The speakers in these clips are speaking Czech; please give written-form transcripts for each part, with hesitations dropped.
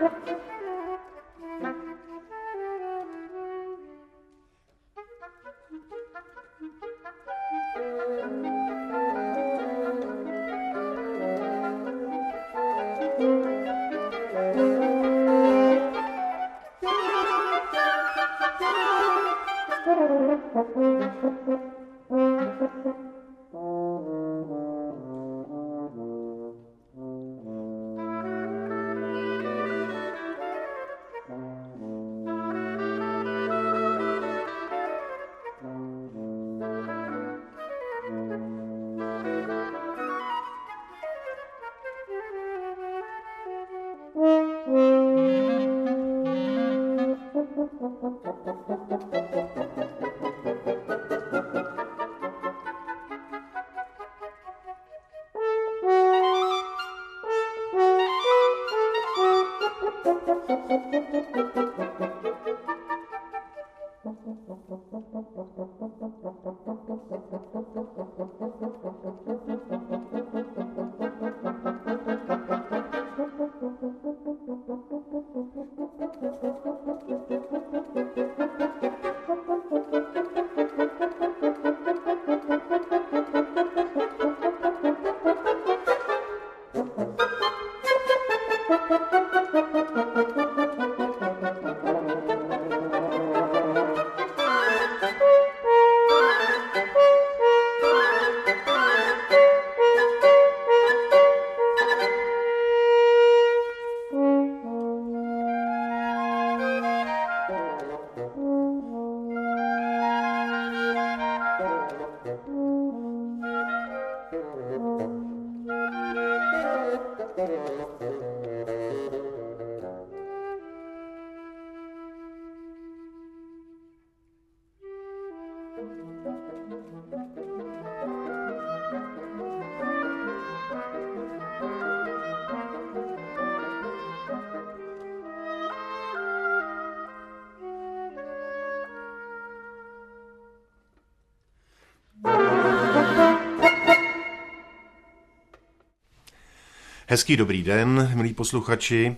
Hezký dobrý den, milí posluchači.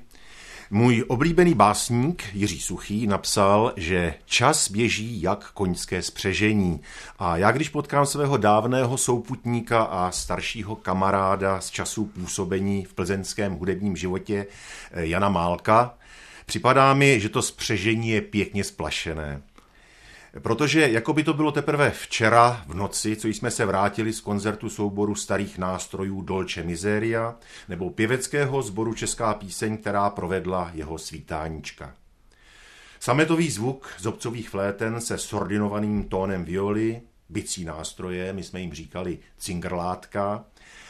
Můj oblíbený básník Jiří Suchý napsal, že čas běží jak koňské spřežení. A já, když potkám svého dávného souputníka a staršího kamaráda z časů působení v plzeňském hudebním životě Jana Málka, připadá mi, že to spřežení je pěkně splašené. Protože jako by to bylo teprve včera v noci, co jsme se vrátili z koncertu souboru starých nástrojů Dolce Miseria nebo pěveckého sboru Česká píseň, která provedla jeho Svítáníčka. Sametový zvuk zobcových fléten se sordinovaným tónem violy, bicí nástroje, my jsme jim říkali cingrlátka,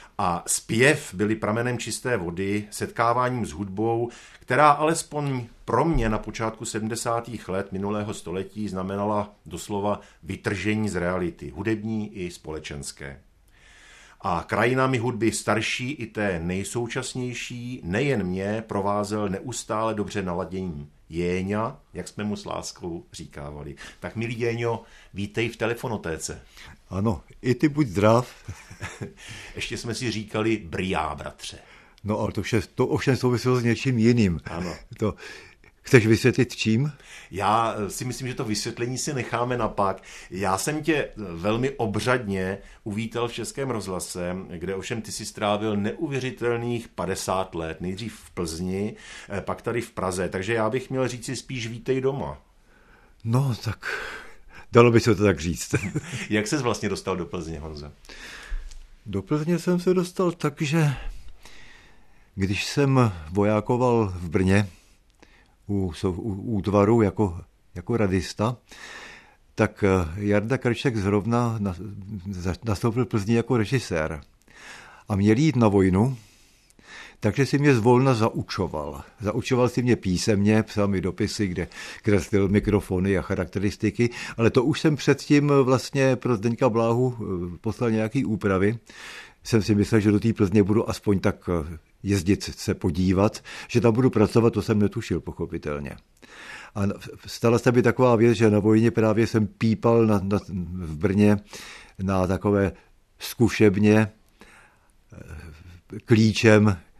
a zpěv byly pramenem čisté vody, setkáváním s hudbou, která alespoň pro mě na počátku 70. let minulého století znamenala doslova vytržení z reality, hudební i společenské. A krajinami hudby starší i té nejsoučasnější nejen mě provázel neustále dobře naladění Jéňa, jak jsme mu s láskou říkávali. Tak milý Jéňo, vítej v telefonotéce. Ano, i ty buď zdrav. Ještě jsme si říkali briá, bratře. No ale to ovšem souviselo s něčím jiným. Ano. To chceš vysvětlit čím? Já si myslím, že to vysvětlení si necháme na pak. Já jsem tě velmi obřadně uvítal v Českém rozhlase, kde ovšem ty si strávil neuvěřitelných 50 let. Nejdřív v Plzni, pak tady v Praze. Takže já bych měl říct si spíš vítej doma. No tak dalo by se to tak říct. Jak ses vlastně dostal do Plzně, Honzo? Do Plzně jsem se dostal tak, že když jsem vojákoval v Brně u útvaru jako radista, tak Jarda Krček zrovna nastoupil v Plzni jako režisér. A měl jít na vojnu, takže si mě zvolna zaučoval. Zaučoval si mě písemně, psal mi dopisy, kde kreslil mikrofony a charakteristiky, ale to už jsem předtím vlastně pro Zdeňka Bláhu poslal nějaký úpravy. Jsem si myslel, že do té Plzně budu aspoň tak jezdit se podívat, že tam budu pracovat, to jsem netušil pochopitelně. A stala se mi taková věc, že na vojně právě jsem pípal v Brně na takové zkušebně klíčem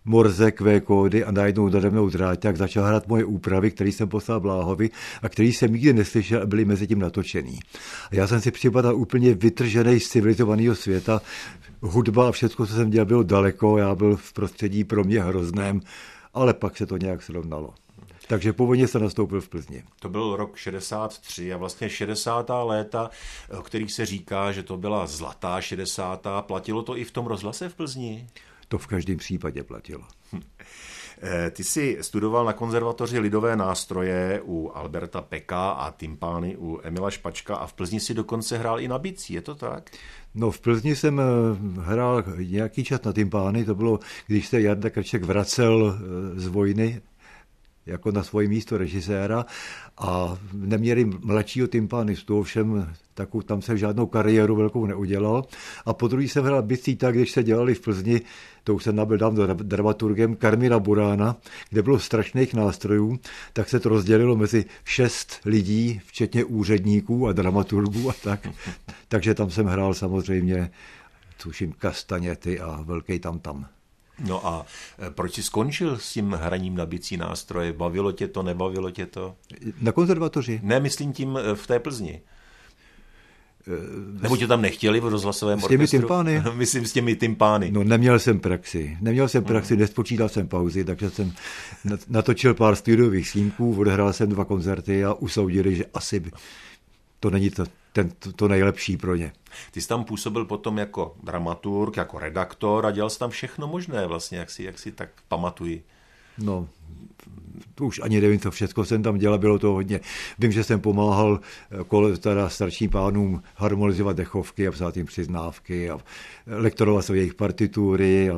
Morze, Q kódy a najednou nade mnou dráťák začal hrát moje úpravy, který jsem poslal Bláhovi a který jsem nikdy neslyšel a byly mezi tím natočený. A já jsem si připadal úplně vytržený z civilizovaného světa. Hudba a všechno, co jsem dělal, bylo daleko, já byl v prostředí pro mě hrozném, ale pak se to nějak srovnalo. Takže po vojně jsem nastoupil v Plzni. To byl rok 63 a vlastně 60. léta, o kterých se říká, že to byla zlatá 60. Platilo to i v tom rozhlase v Plzni? To v každém případě platilo. Ty jsi studoval na konzervatoři lidové nástroje u Alberta Peka a timpány u Emila Špačka a v Plzni si dokonce hrál i na bicí, je to tak? No v Plzni jsem hrál nějaký čas na timpány, to bylo, když se Jarda Krček vracel z vojny jako na svoje místo režiséra a neměli mladšího timpánistu, ovšem tam jsem žádnou kariéru velkou neudělal. A po druhý jsem hrál bicí tak, když se dělali v Plzni, to už jsem nabyl dávno dramaturgem Karmina Burána, kde bylo strašných nástrojů, tak se to rozdělilo mezi 6 lidí, včetně úředníků a dramaturgů a tak. Takže tam jsem hrál samozřejmě, tuším, kastaněty a velký tam. No a proč jsi skončil s tím hraním na bicí nástroje? Bavilo tě to, nebavilo tě to? Na konzervatoři? Ne, myslím tím v té Plzni. Nebo tě tam nechtěli v rozhlasovém orchestru? S těmi timpány? Myslím s těmi timpány. No neměl jsem praxi, nespočítal jsem pauzy, takže jsem natočil pár studiových snímků, odehrál jsem 2 koncerty a usoudili, že asi to není to nejlepší pro ně. Ty jsi tam působil potom jako dramaturg, jako redaktor a dělal jsi tam všechno možné vlastně, jak si tak pamatuji. No, to už ani nevím, co všechno jsem tam dělal, bylo to hodně. Vím, že jsem pomáhal starším pánům harmonizovat dechovky a psát jim přiznávky a lektorovat se jejich partitury.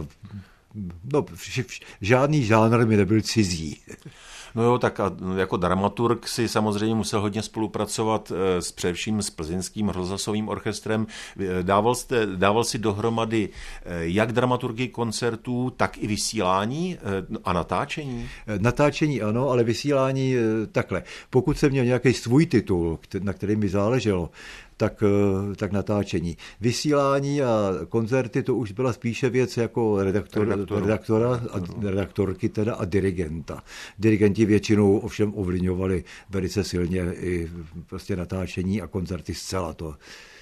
Žádný žánr mi nebyl cizí. No jo, tak a jako dramaturg si samozřejmě musel hodně spolupracovat především s plzeňským rozhlasovým orchestrem. Dával si dohromady jak dramaturgii koncertů, tak i vysílání a natáčení? Natáčení ano, ale vysílání takhle. Pokud jsem měl nějaký svůj titul, na který mi záleželo, tak natáčení. Vysílání a koncerty, to už byla spíše věc jako redaktora a redaktorky teda a dirigenta. Dirigenti většinou ovšem ovlivňovali velice silně i prostě natáčení a koncerty zcela to.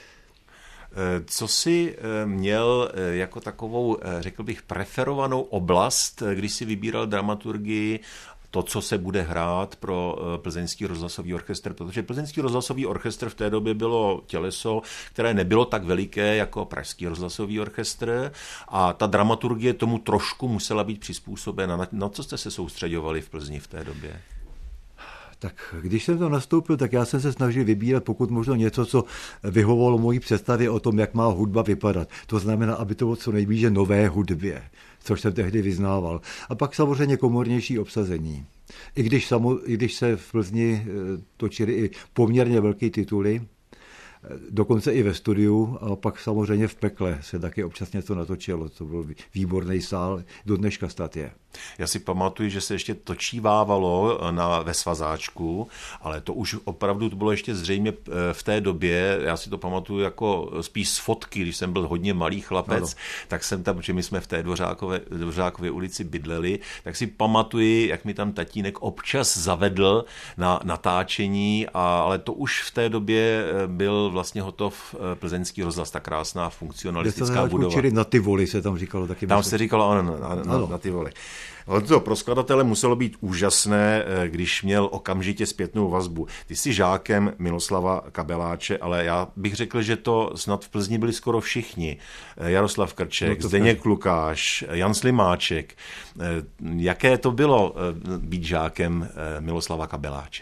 Co jsi měl jako takovou, řekl bych, preferovanou oblast, když jsi vybíral dramaturgii, to, co se bude hrát pro plzeňský rozhlasový orchestr, protože plzeňský rozhlasový orchestr v té době bylo těleso, které nebylo tak veliké jako pražský rozhlasový orchestr a ta dramaturgie tomu trošku musela být přizpůsobena. Na co jste se soustředovali v Plzni v té době? Tak když jsem to nastoupil, tak já jsem se snažil vybírat pokud možno něco, co vyhovovalo mojí představě o tom, jak má hudba vypadat. To znamená, aby to bylo co nejblíže nové hudbě, což jsem tehdy vyznával. A pak samozřejmě komornější obsazení. I když se v Plzni točily i poměrně velké tituly, dokonce i ve studiu a pak samozřejmě v Pekle se taky občas něco natočilo. To byl výborný sál, do dneška snad je. Já si pamatuju, že se ještě točívávalo ve Svazáčku, ale to už opravdu to bylo ještě zřejmě v té době, já si to pamatuju jako spíš z fotky, když jsem byl hodně malý chlapec, tak jsem tam, protože my jsme v té Dvořákově ulici bydleli, tak si pamatuju, jak mi tam tatínek občas zavedl na natáčení, ale to už v té době byl vlastně hotov plzeňský rozhlas, ta krásná funkcionalistická budova. Čili na Tivoli se tam říkalo taky. Tam se říkalo ano. Na Tivoli. Ale to pro skladatele muselo být úžasné, když měl okamžitě zpětnou vazbu. Ty jsi žákem Miloslava Kabeláče, ale já bych řekl, že to snad v Plzni byli skoro všichni. Jaroslav Krček, Zdeněk Lukáš, Jan Slimáček. Jaké to bylo být žákem Miloslava Kabeláče?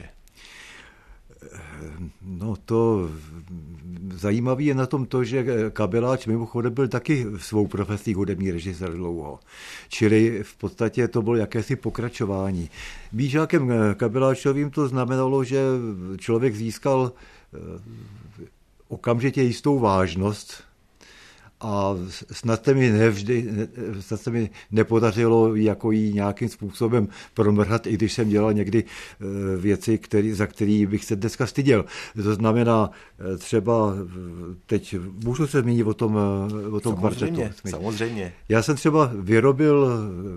No to zajímavé je na tom to, že Kabeláč mimochodem byl taky svou profesí hudební režisér dlouho. Čili v podstatě to bylo jakési pokračování. Být žákem Kabeláčovým to znamenalo, že člověk získal okamžitě jistou vážnost a snad se mi nepodařilo jako jí nějakým způsobem promrhat, i když jsem dělal někdy věci, za které bych se dneska styděl. To znamená třeba, teď můžu se zmínit o tom kvartetu. Samozřejmě. Já jsem třeba vyrobil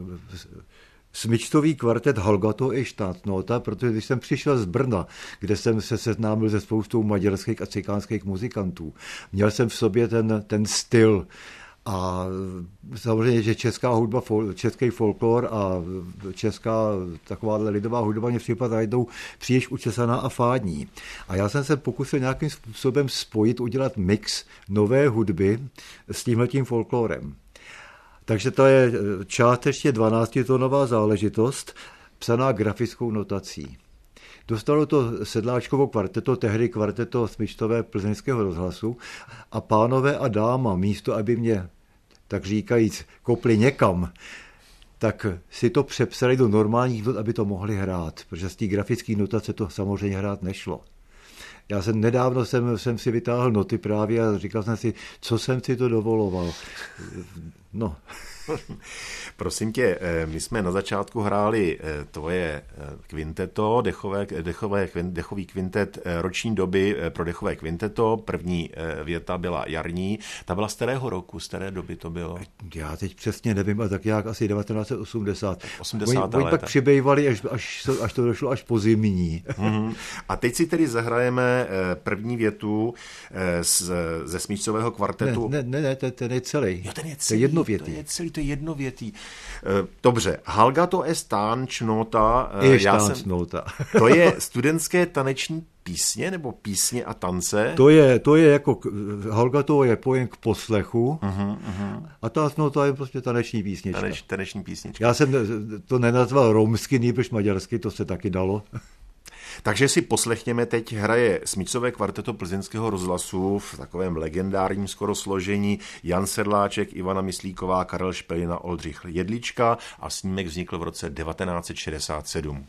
smyčcový kvartet Hallgato e Staatsnota, protože když jsem přišel z Brna, kde jsem se seznámil se spoustou maďarských a cikánských muzikantů, měl jsem v sobě ten styl a samozřejmě, že česká hudba, český folklor a česká takováhle lidová hudba mě připadá najednou příliš učesaná a fádní. A já jsem se pokusil nějakým způsobem spojit, udělat mix nové hudby s tímhletím folklorem. Takže to je částečně 12-tónová záležitost, psaná grafickou notací. Dostalo to Sedláčkovo kvarteto, tehdy kvarteto smyčcové Plzeňského rozhlasu, a pánové a dáma, místo aby mě, tak říkajíc, kopli někam, tak si to přepsali do normálních not, aby to mohli hrát, protože z té grafické notace to samozřejmě hrát nešlo. Já jsem nedávno jsem si vytáhl noty právě a říkal jsem si, co jsem si to dovoloval. No. Prosím tě, my jsme na začátku hráli tvoje kvinteto, dechový kvintet roční doby pro dechové kvinteto. První věta byla jarní. Ta byla z kterého roku, z které doby to bylo? Já teď přesně nevím, ale tak nějak asi 1980. 80. Oni pak přibývali, až to došlo až po zimní. A teď si tedy zahrajeme první větu ze smyčcového kvartetu. Ne, ten je celý. Jo, ten je celý. To je jednovětý. To je jednovětý. Dobře, Hallgato e Staatsnota. To je studentské taneční písně nebo písně a tance? To je jako Hallgato je pojem k poslechu a Staatsnota je prostě taneční písnička. Taneční písnička. Já jsem to nenazval romsky, nýbrž maďarsky, to se taky dalo. Takže si poslechněme, teď hraje smyčcové kvarteto Plzeňského rozhlasu v takovém legendárním skoro složení Jan Sedláček, Ivana Myslíková, Karel Špelina, Oldřich Jedlička a snímek vznikl v roce 1967.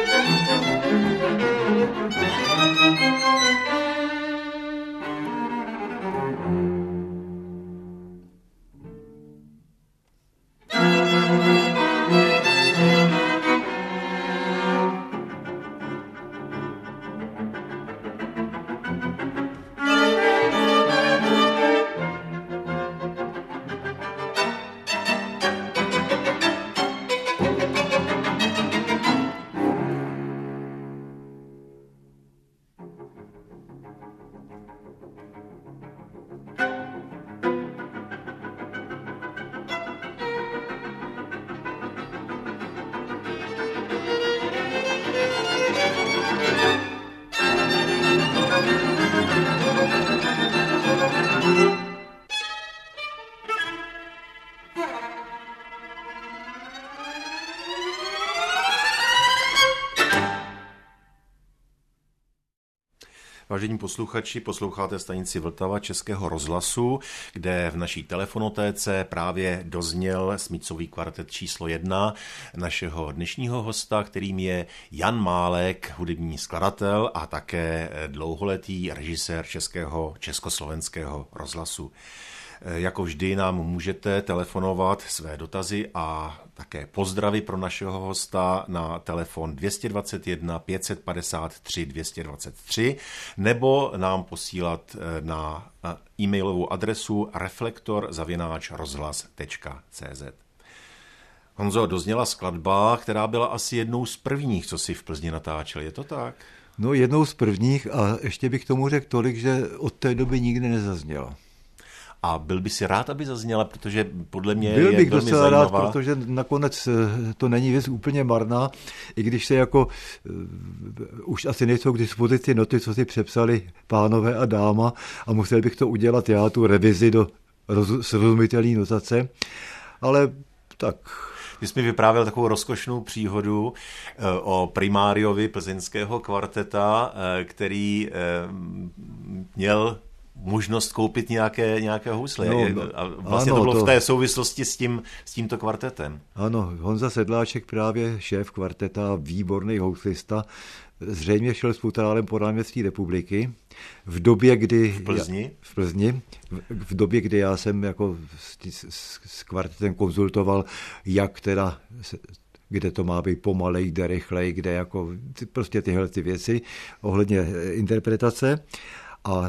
Vážení posluchači, posloucháte stanici Vltava Českého rozhlasu, kde v naší telefonotéce právě dozněl smyčcový kvartet číslo 1 našeho dnešního hosta, kterým je Jan Málek, hudební skladatel a také dlouholetý režisér československého rozhlasu. Jako vždy nám můžete telefonovat své dotazy a také pozdravy pro našeho hosta na telefon 221 553 223 nebo nám posílat na e-mailovou adresu reflektor@rozhlas.cz. Honzo, dozněla skladba, která byla asi jednou z prvních, co si v Plzni natáčel, je to tak? No, jednou z prvních a ještě bych tomu řekl tolik, že od té doby nikdy nezazněla. A byl by si rád, aby zazněla, protože podle mě byl je bych velmi docela zajímavá. rád, protože nakonec to není věc úplně marná, i když se jako už asi nejsou k dispozici noty, co si přepsali pánové a dáma a musel bych to udělat já, tu revizi do srozumitelné notace, ale tak... Ty jsi mi vyprávěl takovou rozkošnou příhodu o primáriovi plzeňského kvarteta, který měl možnost koupit nějaké housle. No, a vlastně ano, to bylo v té souvislosti s tímto kvartetem. Ano, Honza Sedláček, právě šéf kvarteta, výborný houslista, zřejmě šel s futrálem po náměstí Republiky v době, kdy... V Plzni? V Plzni. V době, kdy já jsem jako s kvartetem konzultoval, jak teda... kde to má být pomalej, kde rychlej, kde jako prostě tyhle ty věci ohledně interpretace. A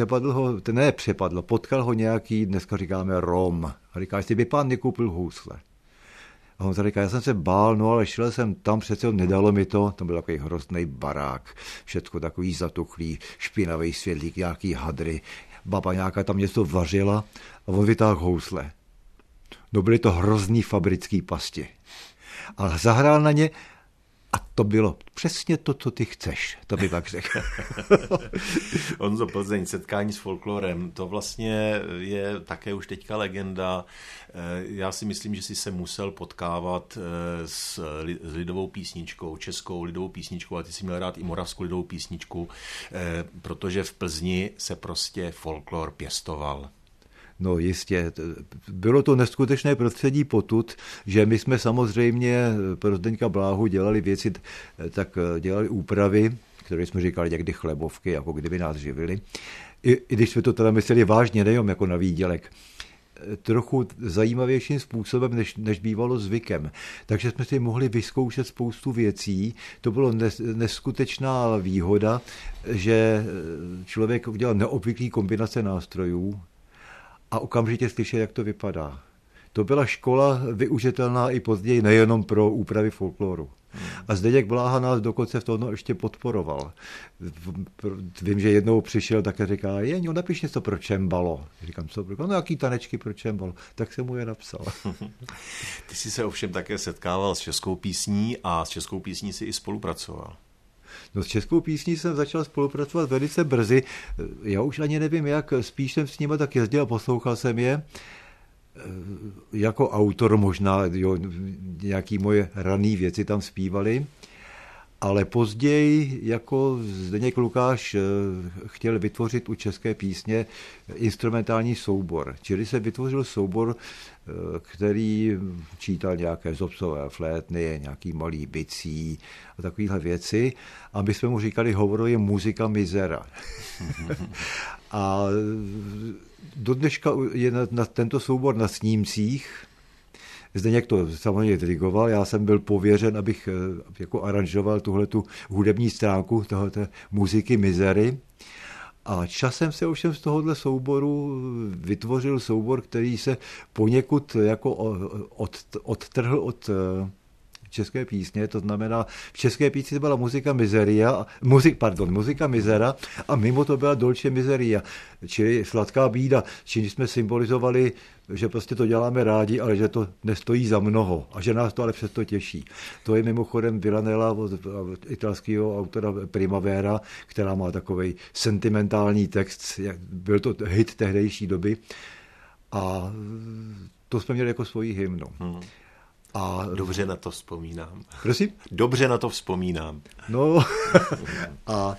potkal ho nějaký, dneska říkáme Rom. A říká, jestli by pán nekoupil housle. A on říká, já jsem se bál, no ale šel jsem tam, přece nedalo mi to. Tam byl takový hrozný barák, všecko takový zatuchlý, špinavý světlík, nějaký hadry. Baba nějaká tam něco vařila a on vytáhl housle. No byly to hrozný fabrický pasti. A zahrál na ně a to bylo přesně to, co ty chceš, to by pak řekl. Honzo, Plzeň, setkání s folklorem, to vlastně je také už teďka legenda. Já si myslím, že jsi se musel potkávat s lidovou písničkou, českou lidovou písničkou, a ty jsi měl rád i moravskou lidovou písničku, protože v Plzni se prostě folklor pěstoval. No jistě, bylo to neskutečné prostředí potud, že my jsme samozřejmě pro Zdeňka Bláhu dělali věci, tak dělali úpravy, které jsme říkali někdy chlebovky, jako kdyby nás živili. I když jsme to teda mysleli vážně, nejenom jako na výdělek, trochu zajímavějším způsobem, než bývalo zvykem. Takže jsme si mohli vyzkoušet spoustu věcí. To bylo neskutečná výhoda, že člověk udělal neobvyklý kombinace nástrojů, a okamžitě slyšet, jak to vypadá. To byla škola využitelná i později nejenom pro úpravy folkloru. A Zdeněk Bláha nás dokonce v tom ještě podporoval. Vím, že jednou přišel, tak říká, Jeňo, napiš něco pro čembalo. Říkám, co? No, jaký tanečky pro čembalo? Tak jsem mu je napsal. Ty jsi se ovšem také setkával s českou písní a s českou písní si i spolupracoval. No, s českou písní jsem začal spolupracovat velice brzy. Já už ani nevím, jak, spíš jsem s nimi tak jezdil a poslouchal jsem je. Jako autor možná, jo, nějaký moje rané věci tam zpívali. Ale později jako Zdeněk Lukáš chtěl vytvořit u české písně instrumentální soubor. Čili se vytvořil soubor, který čítal nějaké zobcové flétny, nějaký malý bicí a takovéhle věci. A my jsme mu říkali hovorově muzika mizera. A do dneška je na tento soubor na snímcích. Zdeněk to samozřejmě dirigoval, já jsem byl pověřen, abych jako aranžoval tuhletu hudební stránku tohoto muziky mizery. A časem se ovšem z tohohle souboru vytvořil soubor, který se poněkud jako odtrhl od české písně, to znamená, v české písni byla muzika mizera a mimo to byla dolce miseria, čili sladká bída, čím jsme symbolizovali, že prostě to děláme rádi, ale že to nestojí za mnoho a že nás to ale přesto těší. To je mimochodem Villanella od italského autora Primavera, která má takovej sentimentální text, byl to hit tehdejší doby a to jsme měli jako svoji hymnu. A dobře na to vzpomínám. Prosím? Dobře na to vzpomínám. No a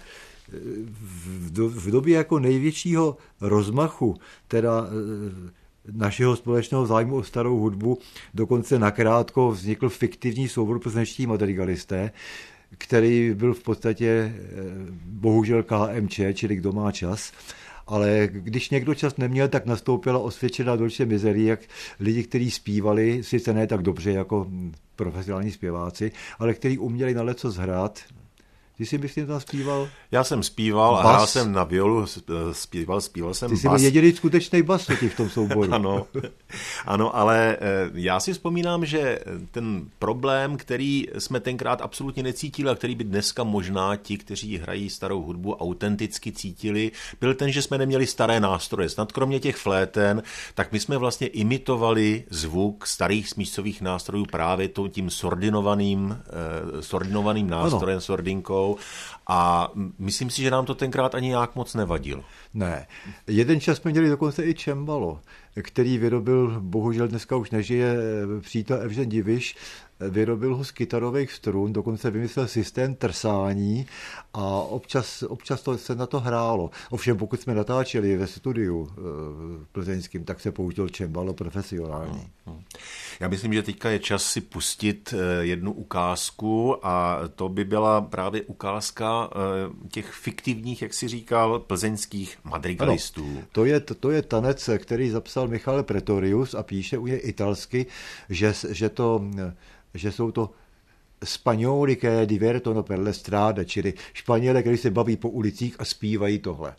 v době jako největšího rozmachu, teda našeho společného zájmu o starou hudbu, dokonce nakrátko vznikl fiktivní soubor plzeňští madrigalisté, který byl v podstatě bohužel KMČ, čili Kdo má čas. Ale když někdo čas neměl, tak nastoupila osvědčená dolce miseria, jak lidi, kteří zpívali, sice ne tak dobře jako profesionální zpěváci, ale kteří uměli na leco zhrát. Ty jsi, myslím, tam zpíval? Já jsem zpíval a hrál jsem na violu, zpíval jsem Ty bas. jsi byl jediný skutečný bas v tom souboru. Ano, ale já si vzpomínám, že ten problém, který jsme tenkrát absolutně necítili a který by dneska možná ti, kteří hrají starou hudbu, autenticky cítili, byl ten, že jsme neměli staré nástroje. Snad kromě těch fléten, tak my jsme vlastně imitovali zvuk starých smíšcových nástrojů právě tím sordinovaným nástrojem, sordinkou. A myslím si, že nám to tenkrát ani nějak moc nevadilo. Ne. Jeden čas jsme měli dokonce i čembalo, který vyrobil, bohužel dneska už nežije, přítel Evžen Diviš, vyrobil ho z kytarových strun, dokonce vymyslel systém trsání a občas se na to hrálo. Ovšem, pokud jsme natáčeli ve studiu plzeňským, tak se použil čembalo profesionální. Já myslím, že teďka je čas si pustit jednu ukázku a to by byla právě ukázka těch fiktivních, jak si říkal, plzeňských madrigalistů. Ano, to je tanec, který zapsal Michal Pretorius a píše u něj italsky, že jsou to Spagnoli che divertono per le strade, čili Španělé, kteří se baví po ulicích a zpívají tohle.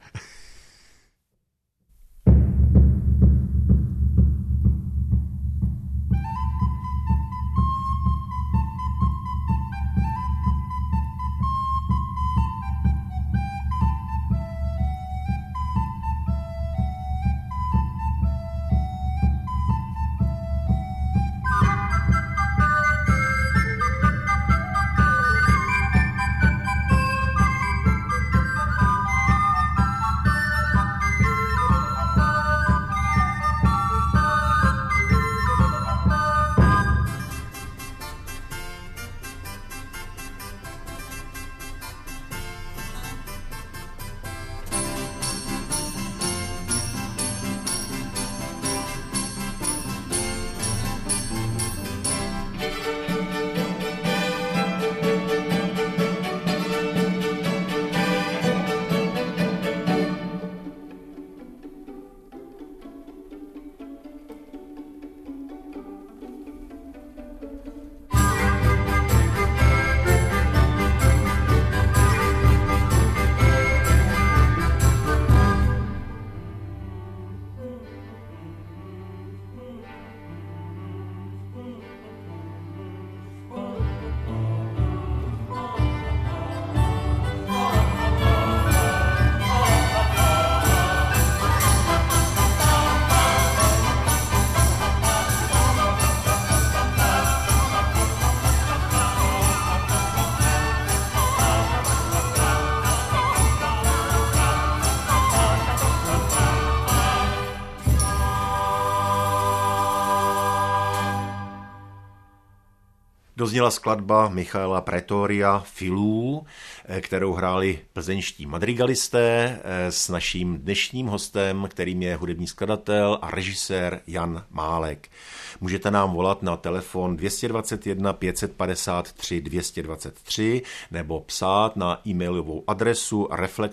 To zněla skladba Michaela Pretoria Filů, kterou hráli plzeňští madrigalisté s naším dnešním hostem, kterým je hudební skladatel a režisér Jan Málek. Můžete nám volat na telefon 221 553 223 nebo psát na e-mailovou adresu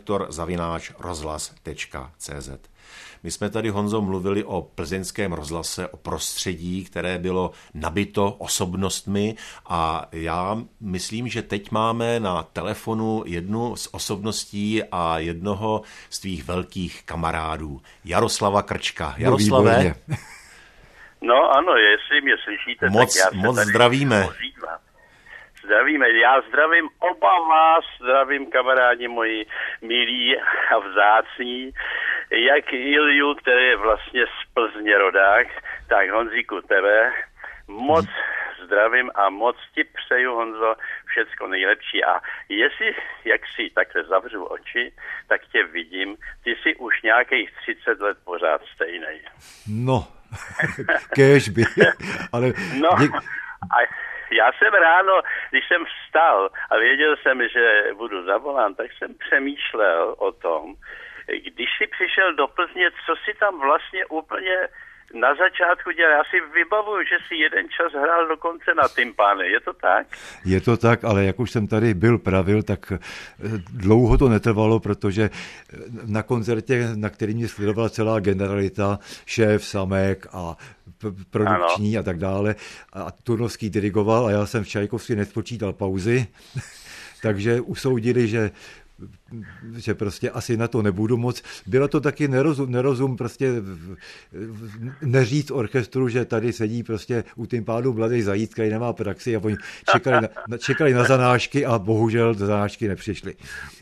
reflektor@rozhlas.cz. My jsme tady, Honzo, mluvili o plzeňském rozhlase, o prostředí, které bylo nabito osobnostmi a já myslím, že teď máme na telefonu jednu z osobností a jednoho z tvých velkých kamarádů, Jaroslava Krčka. Jaroslave? No ano, jestli mě slyšíte, tak já se moc tady zdravíme. Zdravíme, já zdravím oba vás, zdravím kamarádi moji milí a vzácní, jak Ilju, který je vlastně z Plzně rodák, tak Honzíku tebe, moc zdravím a moc ti přeju, Honzo, všecko nejlepší a jestli, jak si takhle zavřu oči, tak tě vidím, ty jsi už nějakých 30 let pořád stejnej. No, kéžby, ale... No, a já jsem ráno, když jsem vstal a věděl jsem, že budu zavolán, tak jsem přemýšlel o tom, když jsi přišel do Plzně, co si tam vlastně úplně na začátku dělal. Já si vybavuju, že si jeden čas hrál dokonce na tympány. Je to tak? Je to tak, ale jak už jsem tady pravil, tak dlouho to netrvalo, protože na koncertě, na který mě sledovala celá generalita, šéf Samek a produkční a tak dále, a Turnovský dirigoval a já jsem v Čajkovský nespočítal pauzy, takže usoudili, že prostě asi na to nebudu moc. Bylo to taky nerozum prostě neříct orchestru, že tady sedí prostě u tympánu mladý Zajíc, který nemá praxi a oni čekali na zanášky a bohužel zanášky nepřišly.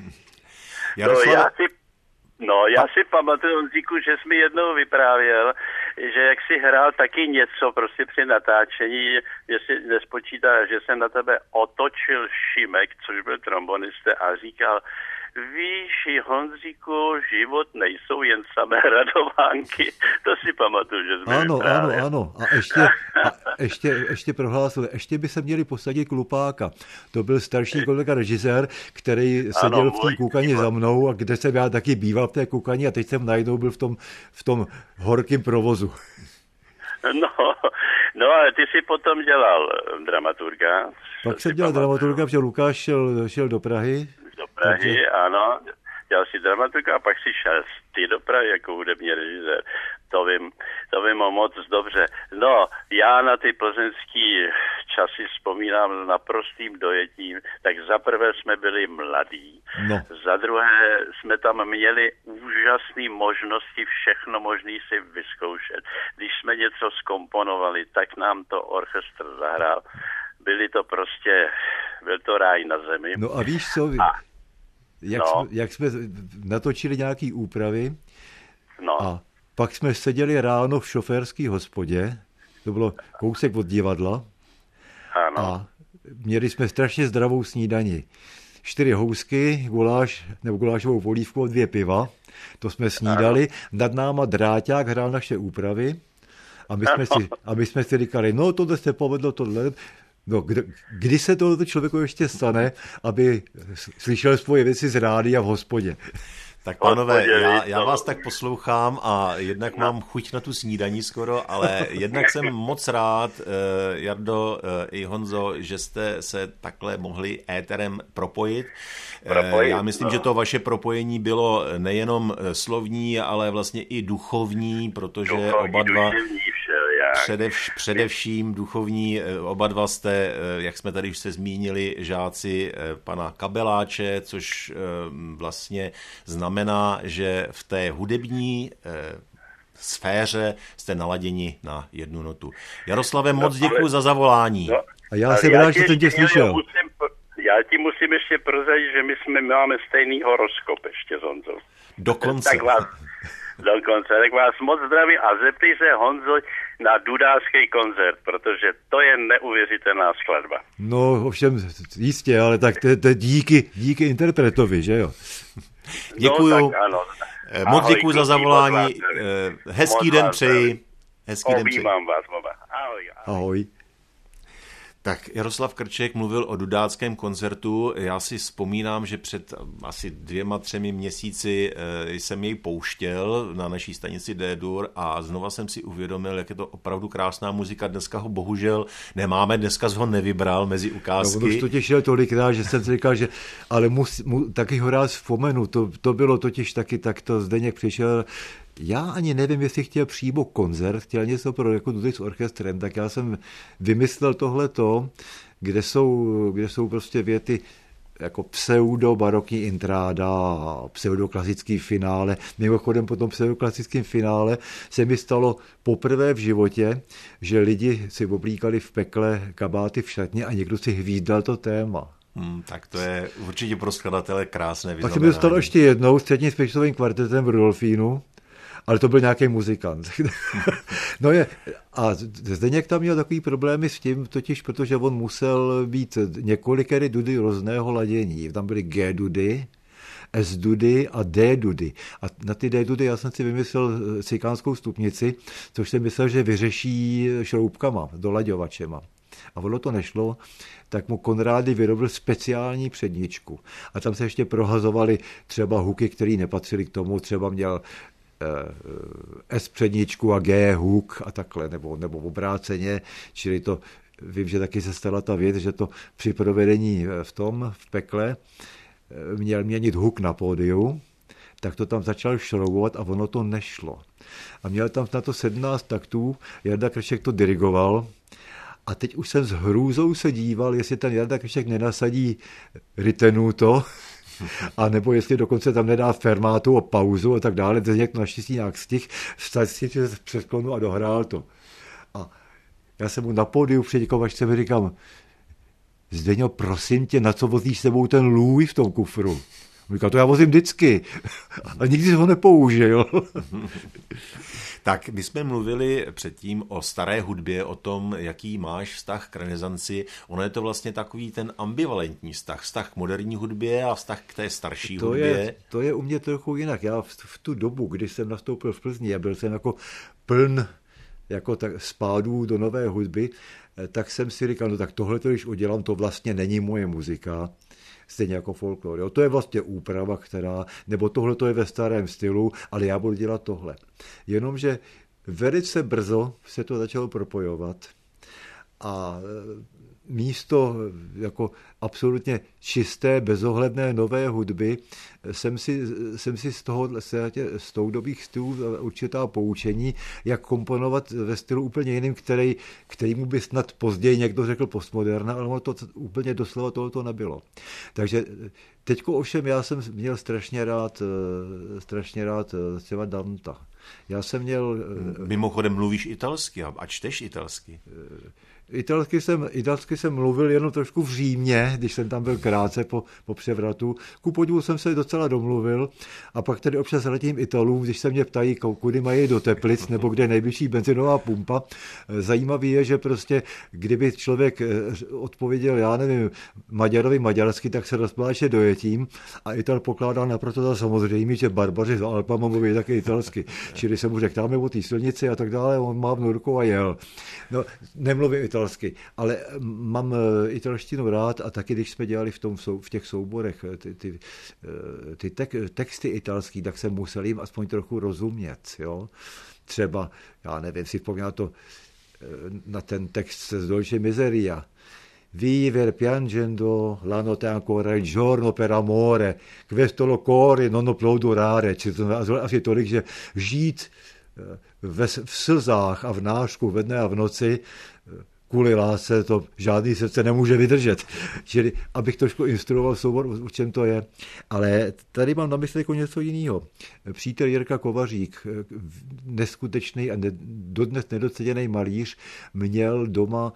Já si pamatuju, Honzíku, že jsi mi jednou vyprávěl, že jak jsi hrál taky něco prostě při natáčení, jestli nespočítá, že se na tebe otočil Šimek, což byl trombonista a říkal, víš, Honzíku, život nejsou jen samé radovánky. To si pamatuju, že jsi mi vyprávěl. Ano. A ještě prohlásil, ještě by se měli posadit Klupáka. To byl starší kolega režisér, který seděl v tom koukaní za mnou a kde jsem já taky býval v té koukaní a teď jsem najednou byl v tom horkým provozu. No, ale ty jsi potom dělal dramaturga. Pak jsem dělal dramaturga, protože Lukáš šel do Prahy. Takže... ano. Dělal si dramaturga a pak si šel ty do Prahy jako hudební režisér. To vím moc dobře. No, já na ty plzeňský časy vzpomínám naprostým dojetím. Tak za prvé jsme byli mladí. No. Za druhé jsme tam měli úžasné možnosti všechno možné si vyzkoušet. Když jsme něco zkomponovali, tak nám to orchestr zahrál. Byl to ráj na zemi. No a víš co, jak jsme natočili nějaký úpravy a pak jsme seděli ráno v šoférský hospodě, to bylo kousek od divadla, a měli jsme strašně zdravou snídani. 4 housky, guláš nebo gulášovou polívku a 2 piva, to jsme snídali, nad náma dráťák hrál naše úpravy a my jsme si říkali, no tohle se povedlo, tohle. No, kdy se tohoto člověku ještě stane, aby slyšel svoje věci z rádia v hospodě? Tak pánové, já vás tak poslouchám a jednak mám chuť na tu snídaní skoro, ale jednak jsem moc rád, Jardo i Honzo, že jste se takhle mohli éterem propojit. Já myslím, že to vaše propojení bylo nejenom slovní, ale vlastně i duchovní, protože oba dva... Především duchovní, oba dva jste, jak jsme tady už se zmínili, žáci pana Kabeláče, což vlastně znamená, že v té hudební sféře jste naladěni na jednu notu. Jaroslave, moc děkuji za zavolání. A já jsem rád, že jsem tě slyšel. Já ti musím ještě prozradit, že my máme stejný horoskop ještě s Honzou. Dokonce. Tak vás moc zdravím a zeptej se, Honzo, na dudářský koncert, protože to je neuvěřitelná skladba. No, ovšem jistě, ale tak to díky interpretovi, že jo? Děkuju. No, tak ano. Moc děkuju za zavolání. Hezký den přeji. Objímám vás, oba. Ahoj. Tak Jaroslav Krček mluvil o dudáckém koncertu. Já si vzpomínám, že před asi 2-3 měsíci jsem jej pouštěl na naší stanici D-dur a znova jsem si uvědomil, jak je to opravdu krásná muzika. Dneska ho bohužel nemáme, dneska ho nevybral mezi ukázky. No, už to těšil tolikrát, že jsem si říkal, že ale taky ho rád vzpomenu. To bylo totiž taky, tak to Zdeněk přišel. Já ani nevím, jestli chtěl přímo koncert, chtěl něco pro jako dudy s orchestrem, tak já jsem vymyslel tohleto, kde jsou prostě věty jako pseudo-barokní intráda, pseudoklasický finále. Mimochodem po tom pseudoklasickém finále se mi stalo poprvé v životě, že lidi si oblíkali v pekle kabáty v šatně a někdo si hvízdal to téma. Tak to je určitě pro skladatele krásné vyznamenání. Pak se mi to stalo ještě jednou s třetím zpěvovým kvartetem v Rudolfínu, ale to byl nějaký muzikant. No a Zdeněk tam měl takový problémy s tím, totiž protože on musel být několikery dudy různého ladění. Tam byly G dudy, S dudy a D dudy. A na ty D dudy já jsem si vymyslel cikánskou stupnici, což jsem myslel, že vyřeší šroubkama, dolaďovačema. A ono to nešlo, tak mu Konrády vyrobil speciální předničku. A tam se ještě prohazovaly třeba huky, které nepatřily k tomu, třeba měl S předničku a G huk a takhle, nebo obráceně, čili to, vím, že taky se stala ta věc, že to při provedení v pekle měl měnit huk na pódiu, tak to tam začal šroubovat a ono to nešlo. A měl tam na to 17 taktů, Jarda Krček to dirigoval a teď už jsem s hrůzou se díval, jestli ten Jarda Krček nenasadí ritenuto, a nebo jestli dokonce tam nedá fermátu a pauzu a tak dále, to někdo naštěstí nějak stih, vstal si přes klonu a dohrál to. A já jsem mu na pódiu před děkovačce mi říkám, Zdeňo, prosím tě, na co vozíš s sebou ten lůj v tom kufru? Říká, to já vozím vždycky. A nikdy jsem ho nepoužil. Tak my jsme mluvili předtím o staré hudbě, o tom, jaký máš vztah k renesanci. Ono je to vlastně takový ten ambivalentní vztah k moderní hudbě a vztah k té starší hudbě. To je u mě trochu jinak. Já v tu dobu, kdy jsem nastoupil v Plzni a byl jsem jako pln jako tak spádů do nové hudby, tak jsem si říkal, no tak tohle, když udělám, to vlastně není moje muzika. Stejně jako folklor. Jo. To je vlastně úprava, nebo tohle to je ve starém stylu, ale já budu dělat tohle. Jenomže velice brzo se to začalo propojovat a místo jako absolutně čisté, bezohledné nové hudby jsem si z toudobých stylů určitá poučení, jak komponovat ve stylu úplně jiným, kterýmu by snad později někdo řekl postmoderna, ale to úplně doslova tohoto nebylo. Takže teďko ovšem já jsem měl strašně rád třeba Danta. Já jsem měl... Mimochodem mluvíš italsky a čteš italsky. Italsky jsem mluvil jenom trošku v Římě, když jsem tam byl krátce po převratu. Ku podivu jsem se docela domluvil a pak tady občas letím Italům, když se mě ptají, kudy mají do Teplic nebo kde je nejbližší benzinová pumpa. Zajímavý je, že prostě kdyby člověk odpověděl, já nevím, Maďarovi maďarsky, tak se rozpláče dojetím a Ital pokládal naprosto za samozřejmé, že barbaři z Alpama mluví taky italsky. Čili jsem mu řekl, tam je o té silnici a tak dále, on má vnurku a jel. No, nemluvím italsky, ale mám italštinu rád a taky, když jsme dělali v těch souborech ty texty italský, tak jsem musel jim aspoň trochu rozumět. Jo? Třeba, já nevím, si vzpomínám to na ten text z Dolce Miseria. Viver piangendo la notte ancora il giorno per amore, questo lo cuore non può durare. Asi tolik, že žít v slzách a v nášku ve dne a v noci kvůli lásce to žádný srdce nemůže vydržet. Čili abych trošku instruoval soubor, o čem to je. Ale tady mám na mysli jako něco jiného. Přítel Jirka Kovařík, neskutečný a dodnes nedoceněný malíř, měl doma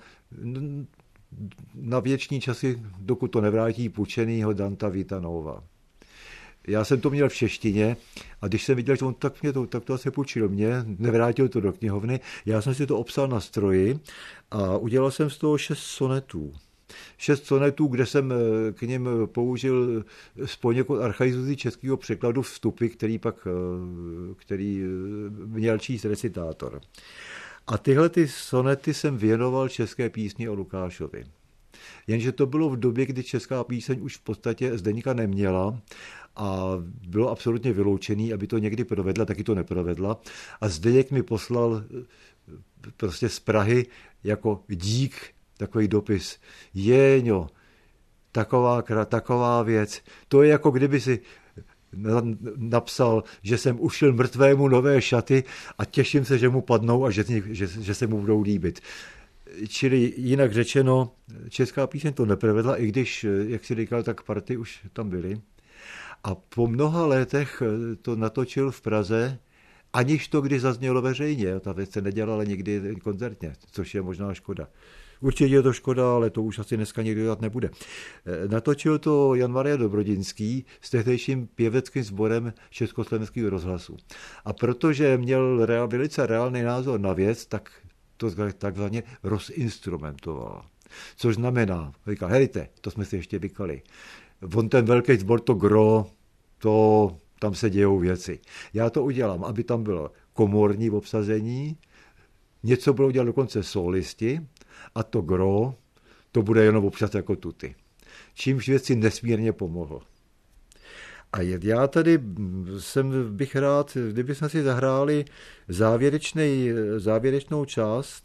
na věční časy, dokud to nevrátí, půjčenýho Danta Vitanova. Já jsem to měl v češtině a když jsem viděl, že on tak to asi půjčil mě, nevrátil to do knihovny, já jsem si to obsal na stroji a udělal jsem z toho 6 sonetů. 6 sonetů, kde jsem k nim použil z poněkud archaizující českého překladu vstupy, který měl číst recitátor. A tyhle ty sonety jsem věnoval české písni o Lukášovi. Jenže to bylo v době, kdy česká píseň už v podstatě Zdeňka neměla a bylo absolutně vyloučený, aby to někdy provedla, taky to neprovedla. A Zdeněk mi poslal prostě z Prahy jako dík takový dopis. Jeňo, taková věc. To je jako kdyby si napsal, že jsem ušil mrtvému nové šaty a těším se, že mu padnou a že se mu budou líbit. Čili jinak řečeno, česká píseň to neprovedla, i když, jak si říkal, tak party už tam byly. A po mnoha letech to natočil v Praze, aniž to kdy zaznělo veřejně. Ta věc se nedělala nikdy koncertně, což je možná škoda. Určitě je to škoda, ale to už asi dneska nikdy dělat nebude. Natočil to Jan Maria Dobrodinský s tehdejším pěveckým sborem Československého rozhlasu. A protože měl velice reálný názor na věc, tak to takzvaně rozinstrumentoval. Což znamená, říká, helejte, to jsme si ještě vykali. On ten velký sbor, to gro, to tam se dějou věci. Já to udělám, aby tam bylo komorní obsazení, něco budou dělat dokonce solisti a to gro, to bude jenom občas jako tuty. Čímž věci nesmírně pomohlo. A já tady bych rád, kdybychom si zahráli závěrečnou část,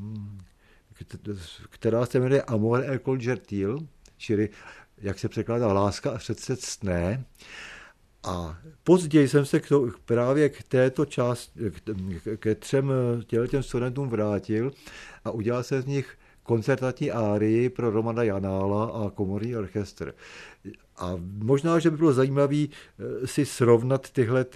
která se jmenuje Amor et Concertil, čili jak se překládá láska a srdce ctné. A později jsem se právě k této části, ke 3 těm sonetům vrátil a udělal jsem z nich koncertantní árii pro Romana Janála a komorní orchestr. A možná, že by bylo zajímavé si srovnat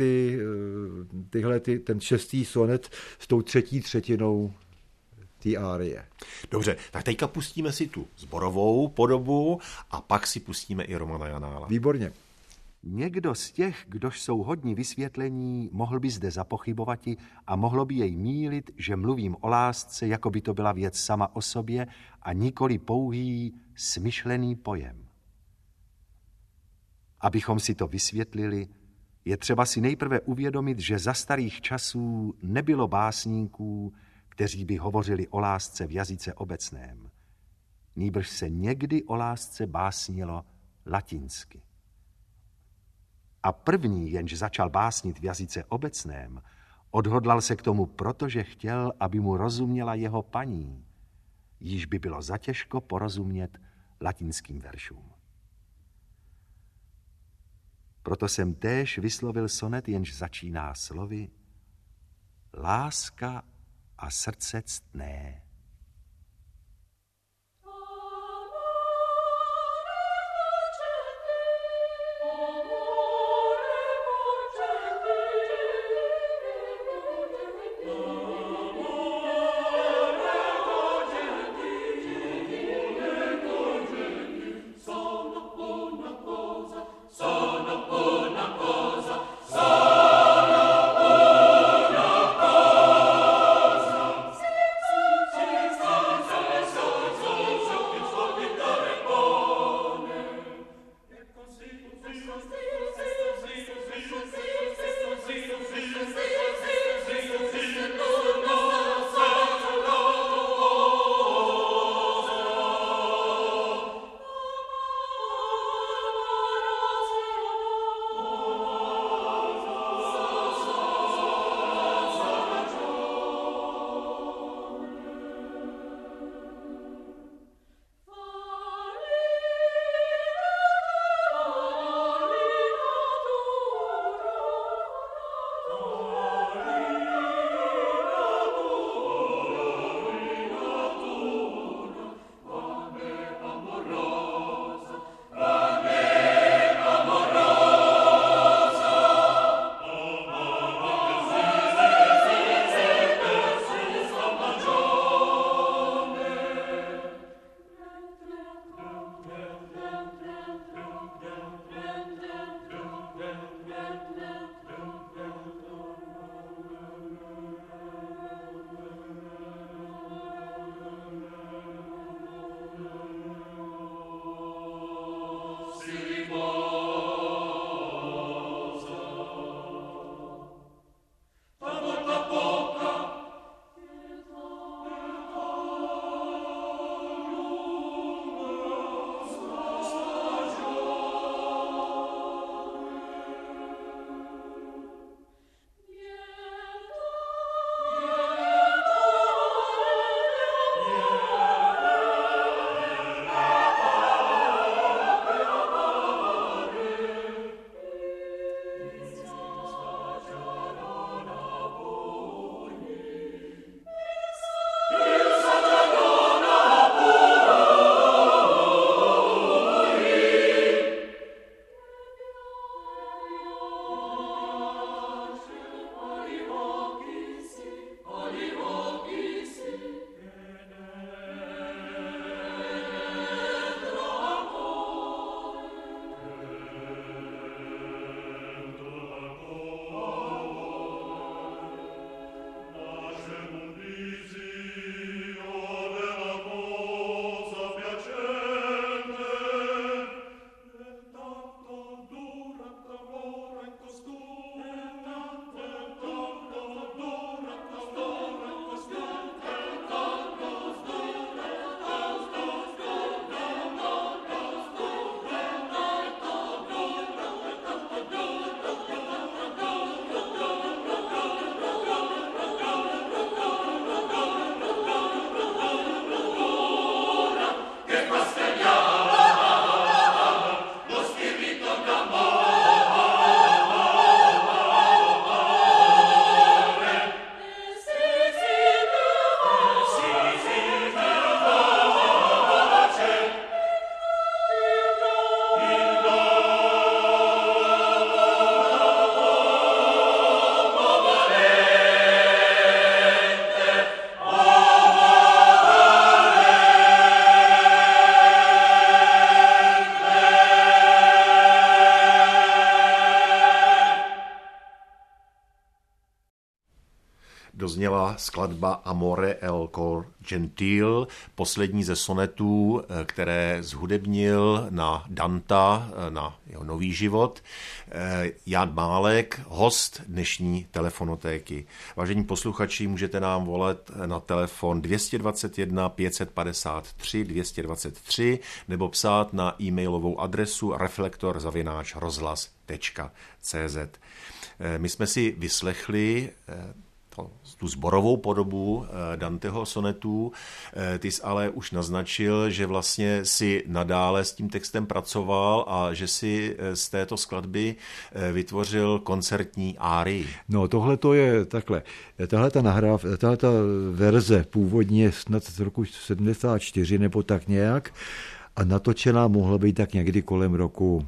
ten 6. sonet s tou 3. třetinou té árie. Dobře, tak teďka pustíme si tu sborovou podobu a pak si pustíme i Romana Janála. Výborně. Někdo z těch, kdož jsou hodní vysvětlení, mohl by zde zapochybovati a mohlo by jej mýlit, že mluvím o lásce, jako by to byla věc sama o sobě a nikoli pouhý smyšlený pojem. Abychom si to vysvětlili, je třeba si nejprve uvědomit, že za starých časů nebylo básníků, kteří by hovořili o lásce v jazyce obecném. Nýbrž se někdy o lásce básnilo latinsky. A první, jenž začal básnit v jazyce obecném, odhodlal se k tomu, protože chtěl, aby mu rozuměla jeho paní, jíž by bylo zatěžko porozumět latinským veršům. Proto jsem též vyslovil sonet, jenž začíná slovy láska a srdce ctné. Sì, dozněla skladba Amore el cor gentil, poslední ze sonetů, které zhudebnil na Danta, na jeho nový život, Jan Málek, host dnešní telefonotéky. Vážení posluchači, můžete nám volat na telefon 221 553 223 nebo psát na e-mailovou adresu reflektor@rozhlas.cz. My jsme si vyslechli tu sborovou podobu Danteho sonetů. Ty jsi ale už naznačil, že vlastně si nadále s tím textem pracoval a že si z této skladby vytvořil koncertní árii. No tohle to je takhle. Tahleta verze původně snad z roku 74 nebo tak nějak a natočená mohla být tak někdy kolem roku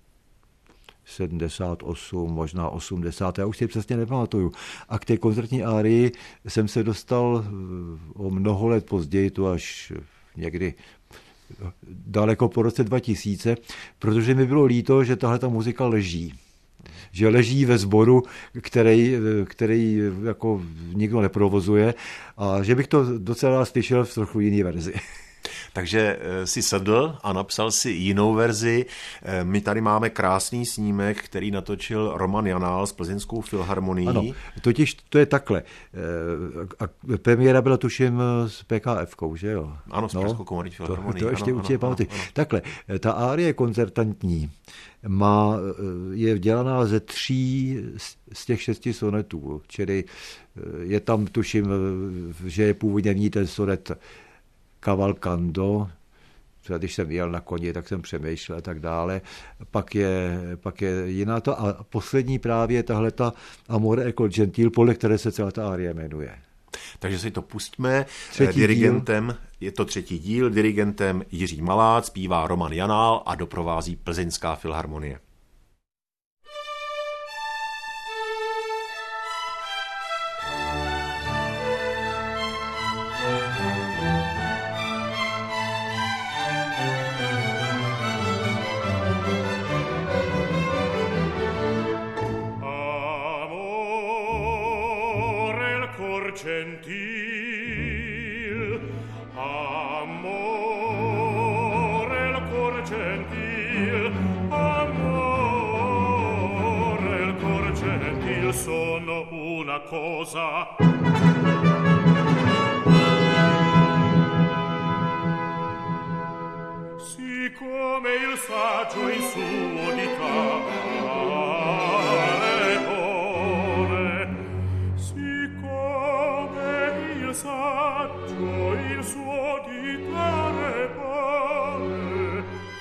78, možná 80, já už si přesně nepamatuju. A k té koncertní árii jsem se dostal o mnoho let později, to až někdy daleko po roce 2000, protože mi bylo líto, že tahle ta muzika leží. Že leží ve sboru, který jako nikdo neprovozuje a že bych to docela slyšel v trochu jiný verzi. Takže si sedl a napsal si jinou verzi. My tady máme krásný snímek, který natočil Roman Janál s Plzeňskou filharmonií. Ano, totiž to je takhle. A premiéra byla tuším s PKF-kou, že jo? Ano, s Pražskou komorní filharmonií. To ještě určitě pamatuji. Takhle, ta árie koncertantní je dělaná ze 3 z těch 6 sonetů, čili je tam tuším, že je původně v ní ten sonet Cavalcando, třeba když jsem jel na koni, tak jsem přemýšlel a tak dále. Pak je jiná to a poslední právě tahleta Amore e cor gentil, podle které se celá ta árie jmenuje. Takže si to pustíme. Dirigentem, je to 3. díl, dirigentem Jiří Malác, zpívá Roman Janál a doprovází Plzeňská filharmonie. Gentil, amore il cor gentil, amore il cor gentil sono una cosa. Siccome il saggio in suo ditare pone, saggio il suo ditare pare.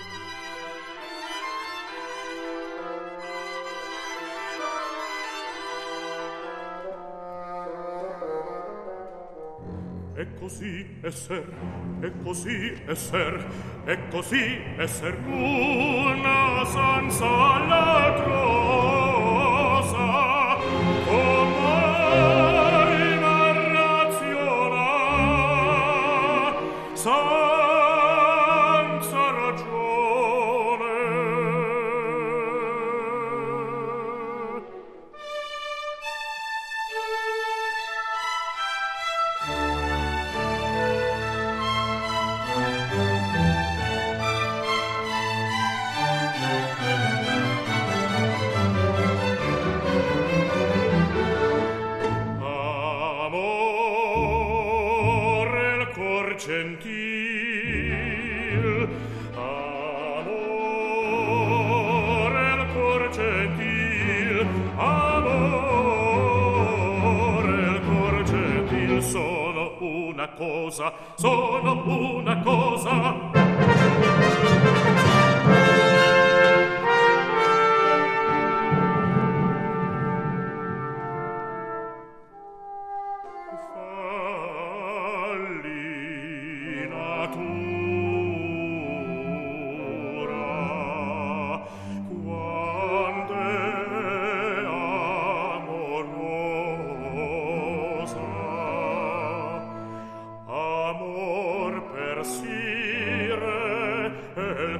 E così esser, e così esser, e così esser una senza l'altra cosa, come senza ragione. Amore il cor gentil, amore il cor gentil, amore il cor gentil sono una cosa, sono una cosa. Amor per sire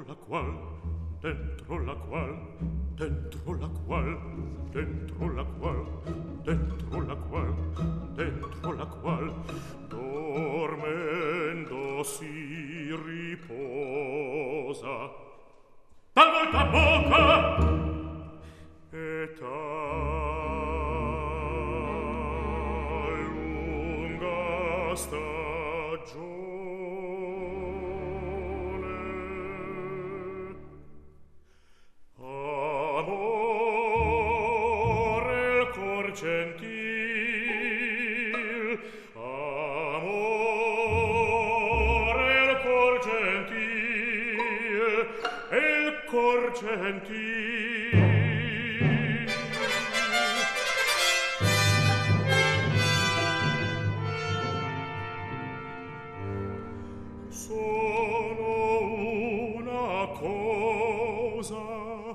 la qual, dentro la qual, dentro la qual, dentro la qual, dentro la qual, dentro la qual, dormendo si riposa. Talvolta poca e tal lunga stagione. Amore il cor gentil, amore il cor gentil, il cor gentil. Sono una cosa,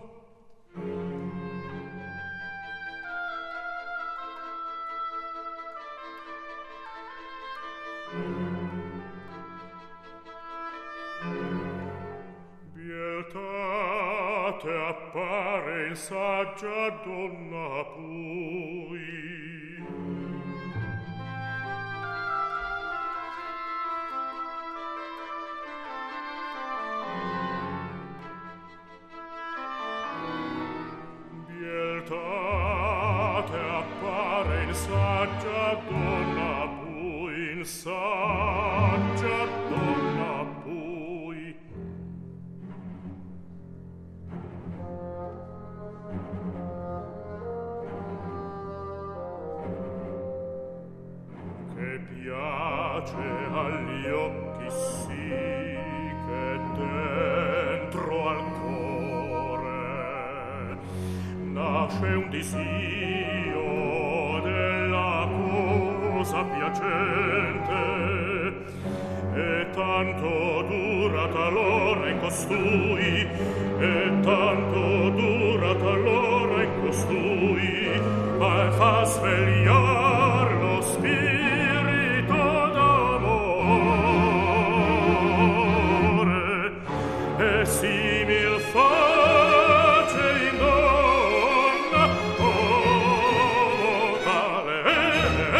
bietate appare in saggia donna pui. Bietate appare in saggia donna pui, in saggia donna pui. Che piace agli occhi sì, che dentro al cuore nasce un disio della cosa piacente, e tanto dura talora in costui, e tanto dura talora in costui, ma fa svegliar lo spirito d'amore, e simil face in donna, oh, talente.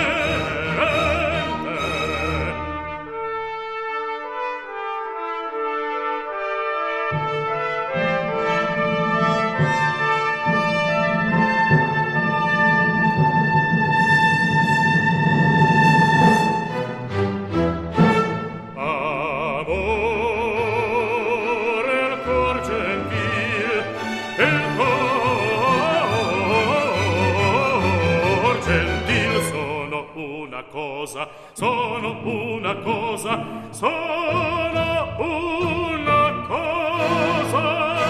Amore il cor gentil, il cor gentil, sono una cosa, sono una cosa, sono una cosa.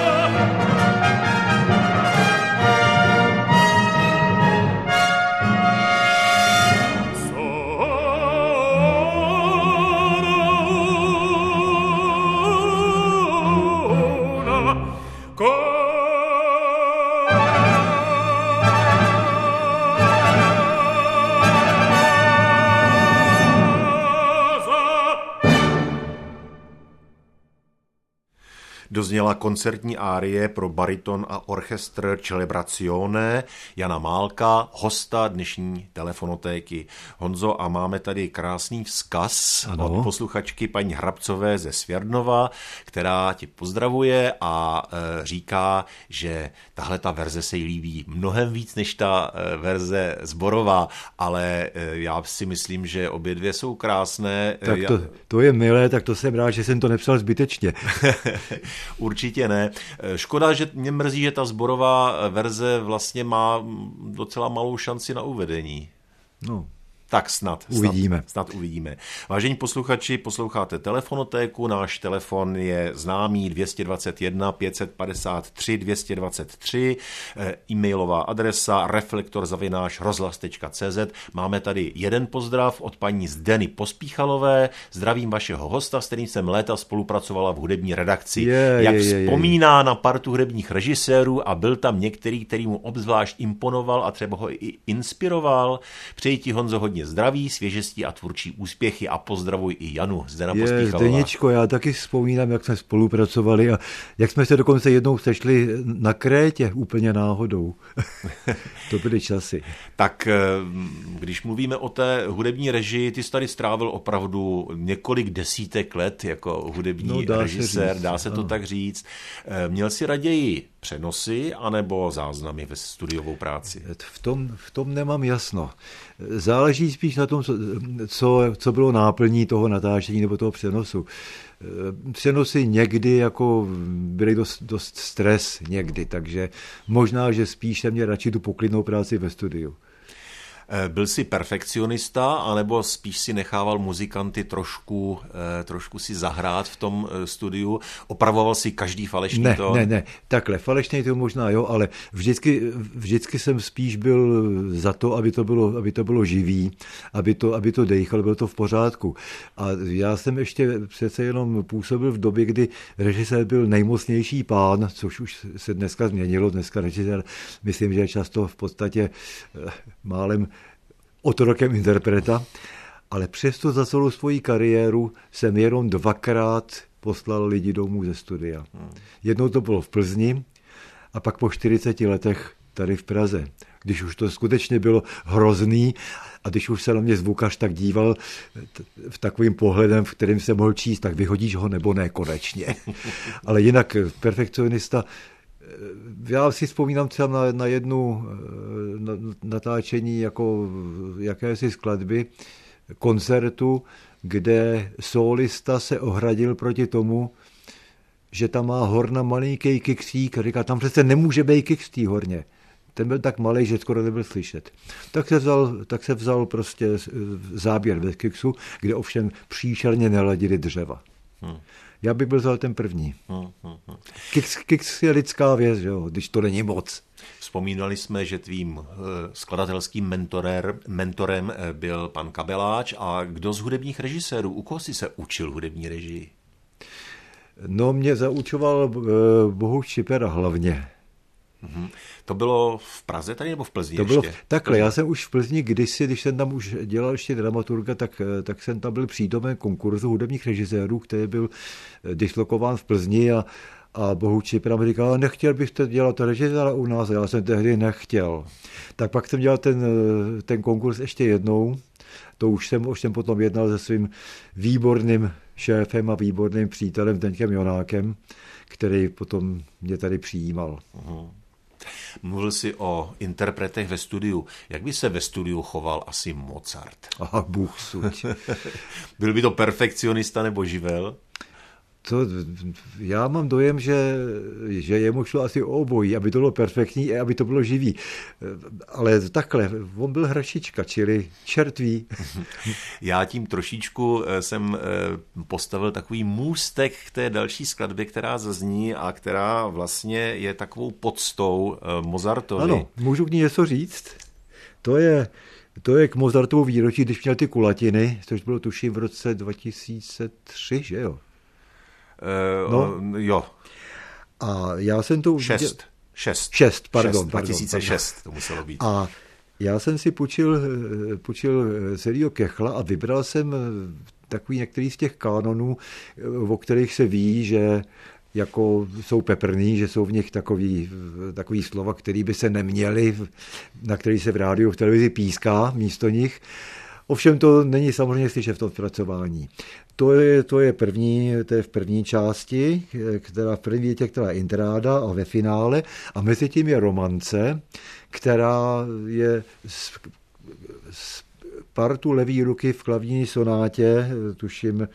Dozněla koncertní árie pro bariton a orchestr Celebrazione Jana Málka, hosta dnešní telefonotéky. Honzo, a máme tady krásný vzkaz od posluchačky paní Hrabcové ze Svěrdnova, která ti pozdravuje a říká, že tahle ta verze se jí líbí mnohem víc než ta verze sborová, ale já si myslím, že obě dvě jsou krásné. Tak to je milé, tak to jsem rád, že jsem to nepsal zbytečně. Určitě ne. Škoda, že mě mrzí, že ta sborová verze vlastně má docela malou šanci na uvedení. No. Tak snad uvidíme. Vážení posluchači, posloucháte telefonotéku, náš telefon je známý 221 553 223, e-mailová adresa reflektor@rozhlas.cz. Máme tady jeden pozdrav od paní Zdeny Pospíchalové. Zdravím vašeho hosta, s kterým jsem léta spolupracovala v hudební redakci. Vzpomíná na partu hudebních režisérů a byl tam některý, který mu obzvlášť imponoval a třeba ho i inspiroval. Přeji ti, Honzo, hodně hodně zdraví, svěžestí a tvůrčí úspěchy a pozdravuj i Janu Zdena Pospíchalová. Zdeněčko, já taky vzpomínám, jak jsme spolupracovali a jak jsme se dokonce jednou sešli na Krétě úplně náhodou. To byly časy. Tak když mluvíme o té hudební režii, ty jsi tady strávil opravdu několik desítek let jako hudební režisér, dá se to tak říct. Měl jsi raději přenosy anebo záznamy ve studiovou práci? V tom nemám jasno. Záleží spíš na tom, co bylo náplní toho natáčení nebo toho přenosu. Přenosy někdy jako byly dost stres někdy, takže možná, že spíš jsem měl radši tu poklidnou práci ve studiu. Byl jsi perfekcionista, anebo spíš si nechával muzikanty trošku si zahrát v tom studiu? Opravoval si každý falešný tón? Ne, takhle, falešný to možná jo, ale vždycky jsem spíš byl za to, aby to bylo živý, aby to dejchalo, bylo to v pořádku. A já jsem ještě přece jenom působil v době, kdy režisér byl nejmocnější pán, což už se dneska změnilo, dneska režisér, myslím, že je často v podstatě málem otrokem interpreta, ale přesto za celou svoji kariéru jsem jenom 2krát poslal lidi domů ze studia. Jednou to bylo v Plzni a pak po 40 letech tady v Praze, když už to skutečně bylo hrozný a když už se na mě zvukař tak díval v takovým pohledem, v kterým se mohl číst, tak vyhodíš ho nebo ne konečně. Ale jinak perfekcionista. Já si vzpomínám třeba na jednu natáčení jako jakési skladby, koncertu, kde solista se ohradil proti tomu, že tam má horna malinký kiksík a říká, tam přece nemůže být kiks v té horně. Ten byl tak malej, že skoro nebyl slyšet. Tak se vzal prostě záběr ve kiksu, kde ovšem příšerně neladili dřeva. Já bych byl vzal ten první. Kiks je lidská věc, že jo, když to není moc. Vzpomínali jsme, že tvým skladatelským mentorem byl pan Kabeláč. A kdo z hudebních režisérů, u koho jsi se učil hudební režii? No, mě zaučoval Bohuš Šipera hlavně. To bylo v Praze tady nebo v Plzni ještě? Takhle, já jsem už v Plzni kdysi, když jsem tam už dělal ještě dramaturga, tak jsem tam byl přítomen konkurzu hudebních režisérů, který byl dislokován v Plzni a Bohuš Šipera mi říkal, nechtěl bych dělat režiséra u nás, a já jsem tehdy nechtěl. Tak pak jsem dělal ten konkurs ještě jednou, to už jsem potom jednal se svým výborným šéfem a výborným přítelem Zdeňkem Jonákem, který potom mě tady přijímal. Mluvil jsi o interpretech ve studiu. Jak by se ve studiu choval asi Mozart? Aha, Bůh suď. Byl by to perfekcionista nebo živel? Já mám dojem, že jemu šlo asi o obojí, aby to bylo perfektní a aby to bylo živý. Ale takhle, on byl hračička, čili čert ví. Já tím trošičku jsem postavil takový můstek k té další skladbě, která zazní a která vlastně je takovou poctou Mozartovi. Ano, můžu k ní něco říct? To je k Mozartovu výročí, když měl ty kulatiny, což bylo tuším v roce 2003, že jo? Jo. A já jsem to... 6, pardon. 2006 pardon. To muselo být. A já jsem si půjčil Sergio Kechla a vybral jsem takový některý z těch kánonů, o kterých se ví, že jako jsou peprný, že jsou v nich takový slova, který by se neměly, na který se v rádiu, v televizi píská místo nich. Ovšem to není samozřejmě slyšet v tom zpracování. To je v první části, v první větě, která je intráda a ve finále, a mezi tím je romance, která je z partu levý ruky v klavírní sonátě, tuším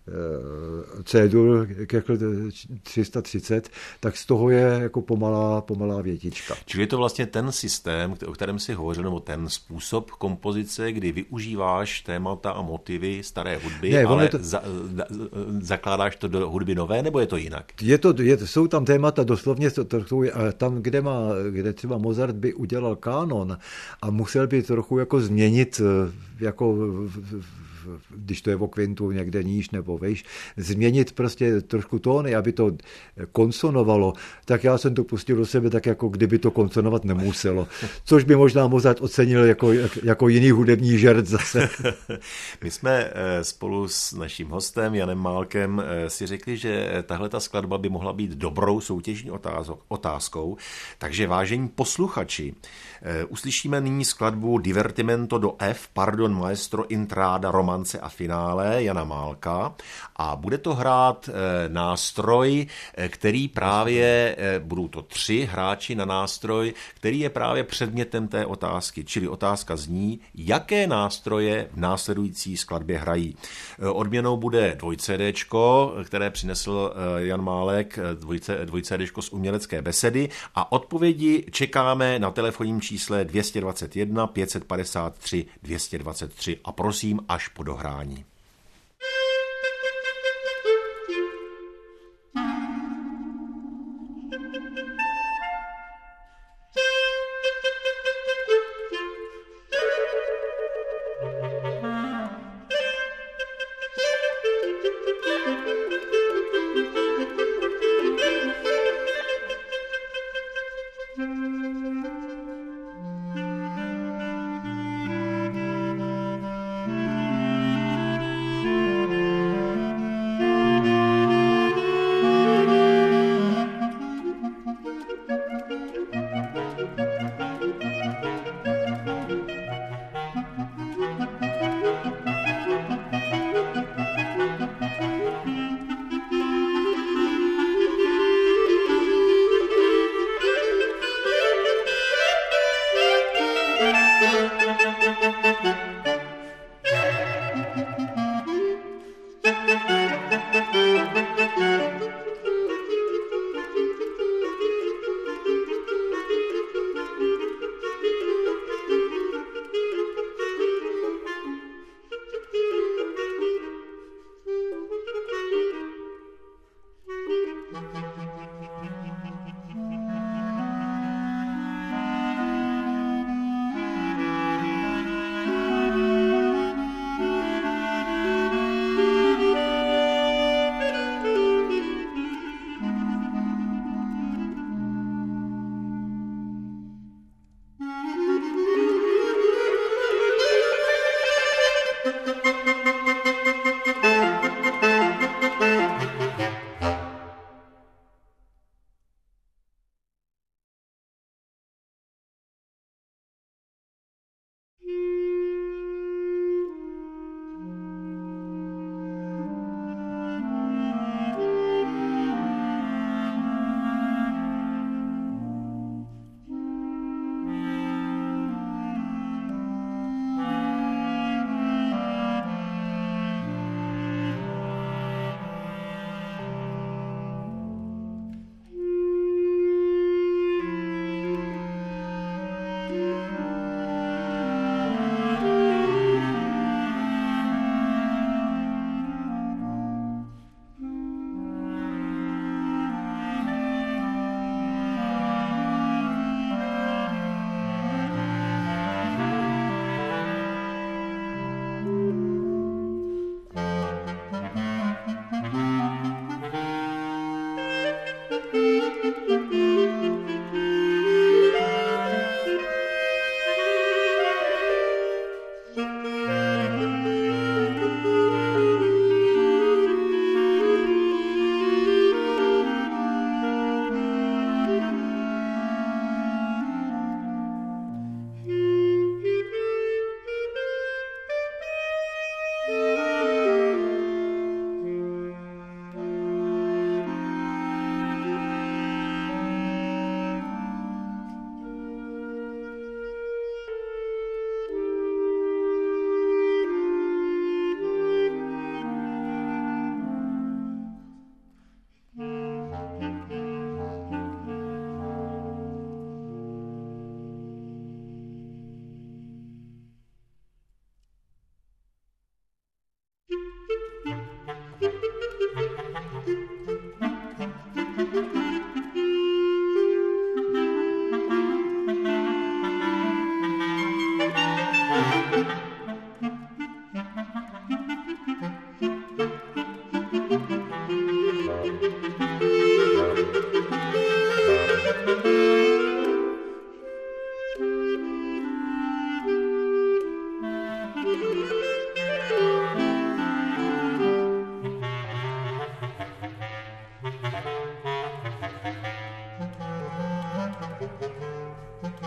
C-dur 330, tak z toho je jako pomalá větička. Čili je to vlastně ten systém, o kterém si hovořil, nebo ten způsob kompozice, kdy využíváš témata a motivy staré hudby, ale zakládáš to do hudby nové, nebo je to jinak? Jsou tam témata doslovně, tam, kde třeba Mozart by udělal kánon a musel by trochu jako změnit jako když to je o kvintu někde níž nebo vejš, změnit prostě trošku tóny, aby to konsonovalo, tak já jsem to pustil do sebe tak, jako kdyby to konsonovat nemuselo. Což by možná Mozart ocenil jako jiný hudební žert zase. My jsme spolu s naším hostem Janem Málkem si řekli, že tahle ta skladba by mohla být dobrou soutěžní otázkou. Takže vážení posluchači, uslyšíme nyní skladbu Divertimento do F, Pardon Maestro, Intrada, Romance a finále Jana Málka a bude to hrát nástroj, který právě, budou to 3 hráči na nástroj, který je právě předmětem té otázky, čili otázka zní, jaké nástroje v následující skladbě hrají. Odměnou bude 2CD, které přinesl Jan Málek, 2CD z umělecké besedy a odpovědi čekáme na telefonním čísle 221 553 223 a prosím až po dohrání.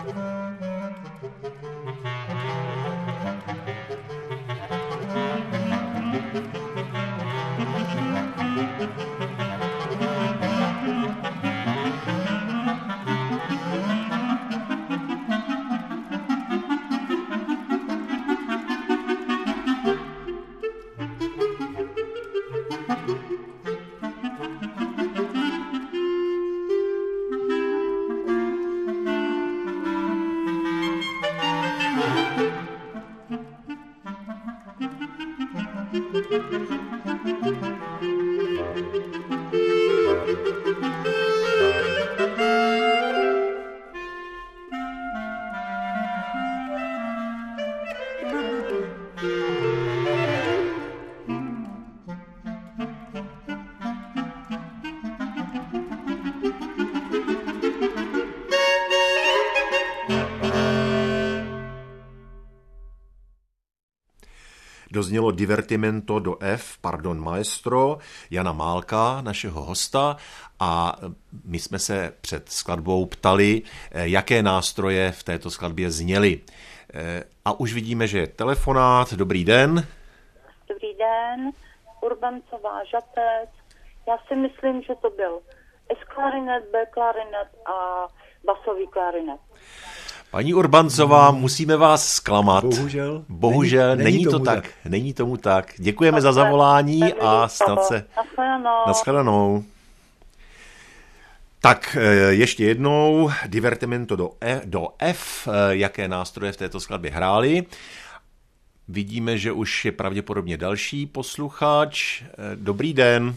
Doznělo divertimento do F, pardon, maestro, Jana Málka, našeho hosta, a my jsme se před skladbou ptali, jaké nástroje v této skladbě zněly. A už vidíme, že je telefonát. Dobrý den. Dobrý den, Urbancová, Žatec. Já si myslím, že to byl S-klarinet, B-klarinet a basový klarinet. Paní Urbancová, musíme vás zklamat. Bohužel. Není to tak. Není tomu tak. Děkujeme za zavolání a snad se... Naschledanou. Tak ještě jednou, divertimento do F, jaké nástroje v této skladbě hráli. Vidíme, že už je pravděpodobně další posluchač. Dobrý den.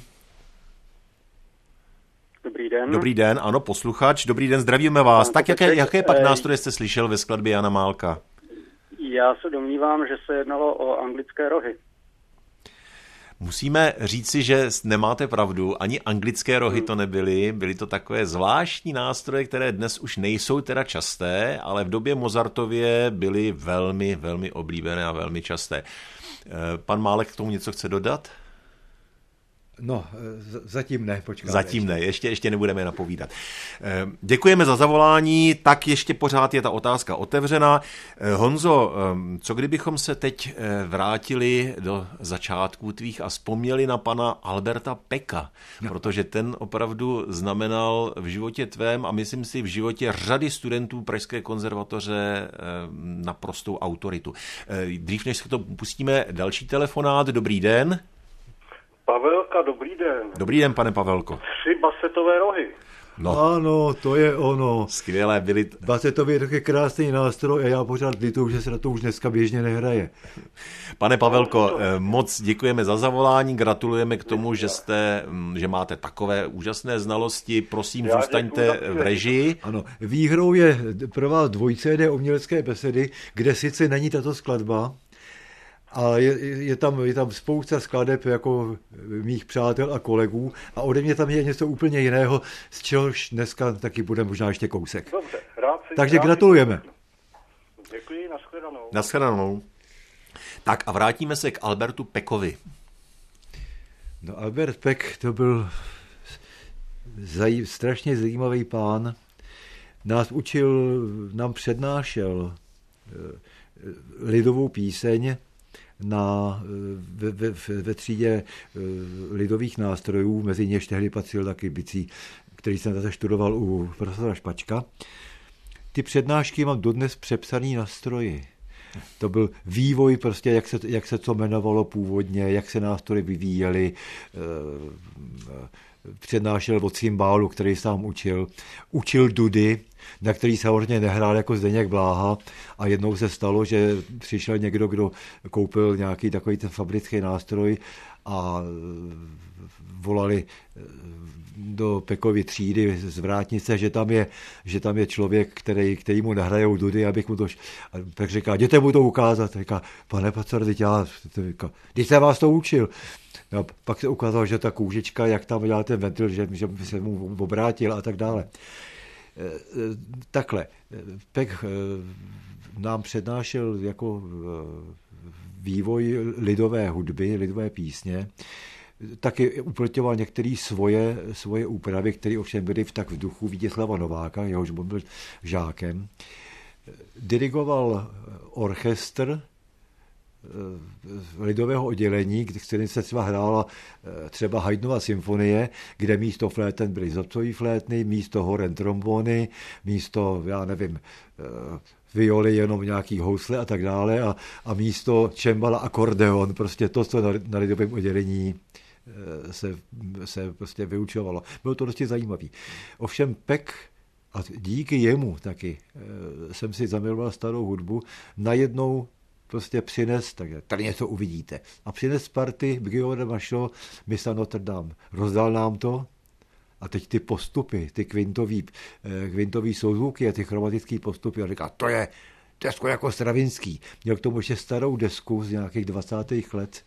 Dobrý den. Dobrý den, ano, posluchač. Dobrý den, zdravíme vás. Tak jaké pak nástroje jste slyšel ve skladbě Jana Málka? Já se domnívám, že se jednalo o anglické rohy. Musíme říci, že nemáte pravdu, ani anglické rohy to nebyly, byly to takové zvláštní nástroje, které dnes už nejsou teda časté, ale v době Mozartově byly velmi, velmi oblíbené a velmi časté. Pan Málek k tomu něco chce dodat? No, zatím ne, počkáme. Zatím ne, ještě nebudeme napovídat. Děkujeme za zavolání, tak ještě pořád je ta otázka otevřená. Honzo, co kdybychom se teď vrátili do začátků tvých a vzpomněli na pana Alberta Pecka, protože ten opravdu znamenal v životě tvém a myslím si v životě řady studentů Pražské konzervatoře naprostou autoritu. Dřív než se to pustíme, další telefonát, dobrý den. Pavelka, dobrý den. Dobrý den, pane Pavelko. 3 basetové rohy. No. Ano, to je ono. Skvělé byly. Basetový je taky krásný nástroj a já pořád lituju, že se na to už dneska běžně nehraje. Pane Pavelko, moc děkujeme za zavolání, gratulujeme k tomu, že máte takové úžasné znalosti. Prosím, zůstaňte v režii. Ano, výhrou je pro vás 2 CD umělecké besedy, kde sice není tato skladba, ale je tam spousta skladeb jako mých přátel a kolegů a ode mě tam je něco úplně jiného, z čehož dneska taky bude možná ještě kousek. Dobře, takže gratulujeme. Děkuji, nashledanou. Nashledanou. Tak a vrátíme se k Albertu Peckovi. No, Albert Peck to byl strašně zajímavý pán. Nás učil, nám přednášel lidovou píseň ve třídě lidových nástrojů, mezi něž tehdy patřil taky bicí, který jsem zase študoval u profesora Špačka. Ty přednášky mám dodnes přepsaný na stroji. To byl vývoj, prostě, jak se to jmenovalo původně, jak se nástroje vyvíjely. Přednášel o cymbálu, který sám učil dudy, na který samozřejmě nehrál jako Zdeněk Bláha a jednou se stalo, že přišel někdo, kdo koupil nějaký takový ten fabrický nástroj a volali do Peckovy třídy z vrátnice, že tam je člověk, který mu nahrajou dudy, abych mu to... Tak říká, jděte mu to ukázat. Říká, pane Pacar, když jsem vás to učil. No, pak se ukázalo, že ta kůžička, jak tam dělá ten ventil, že se mu obrátil a tak dále. Takhle, Peck nám přednášel jako vývoj lidové hudby, lidové písně, taky uplatňoval některé svoje úpravy, které ovšem byly v duchu Vítězslava Nováka, jehož byl žákem. dirigoval orchestr lidového oddělení, kde se třeba hrála třeba Haydnova symfonie, kde místo fléten byly zobcový flétny, místo horen trombony, místo, já nevím, violy jenom nějaký housle a tak dále a místo čembala akordeon, prostě to, co na lidovém oddělení se prostě vyučovalo. Bylo to dosti zajímavý. Ovšem Peck, a díky jemu taky jsem si zamiloval starou hudbu, najednou prostě přines, tak tady něco uvidíte. A přines party Guillaume Macho, Missa Notre Dame. Rozdal nám to a teď ty postupy, ty kvintový souzvuky a ty chromatický postupy a říká, to je skoro jako Stravinský. Měl k tomu ještě starou desku z nějakých 20. let.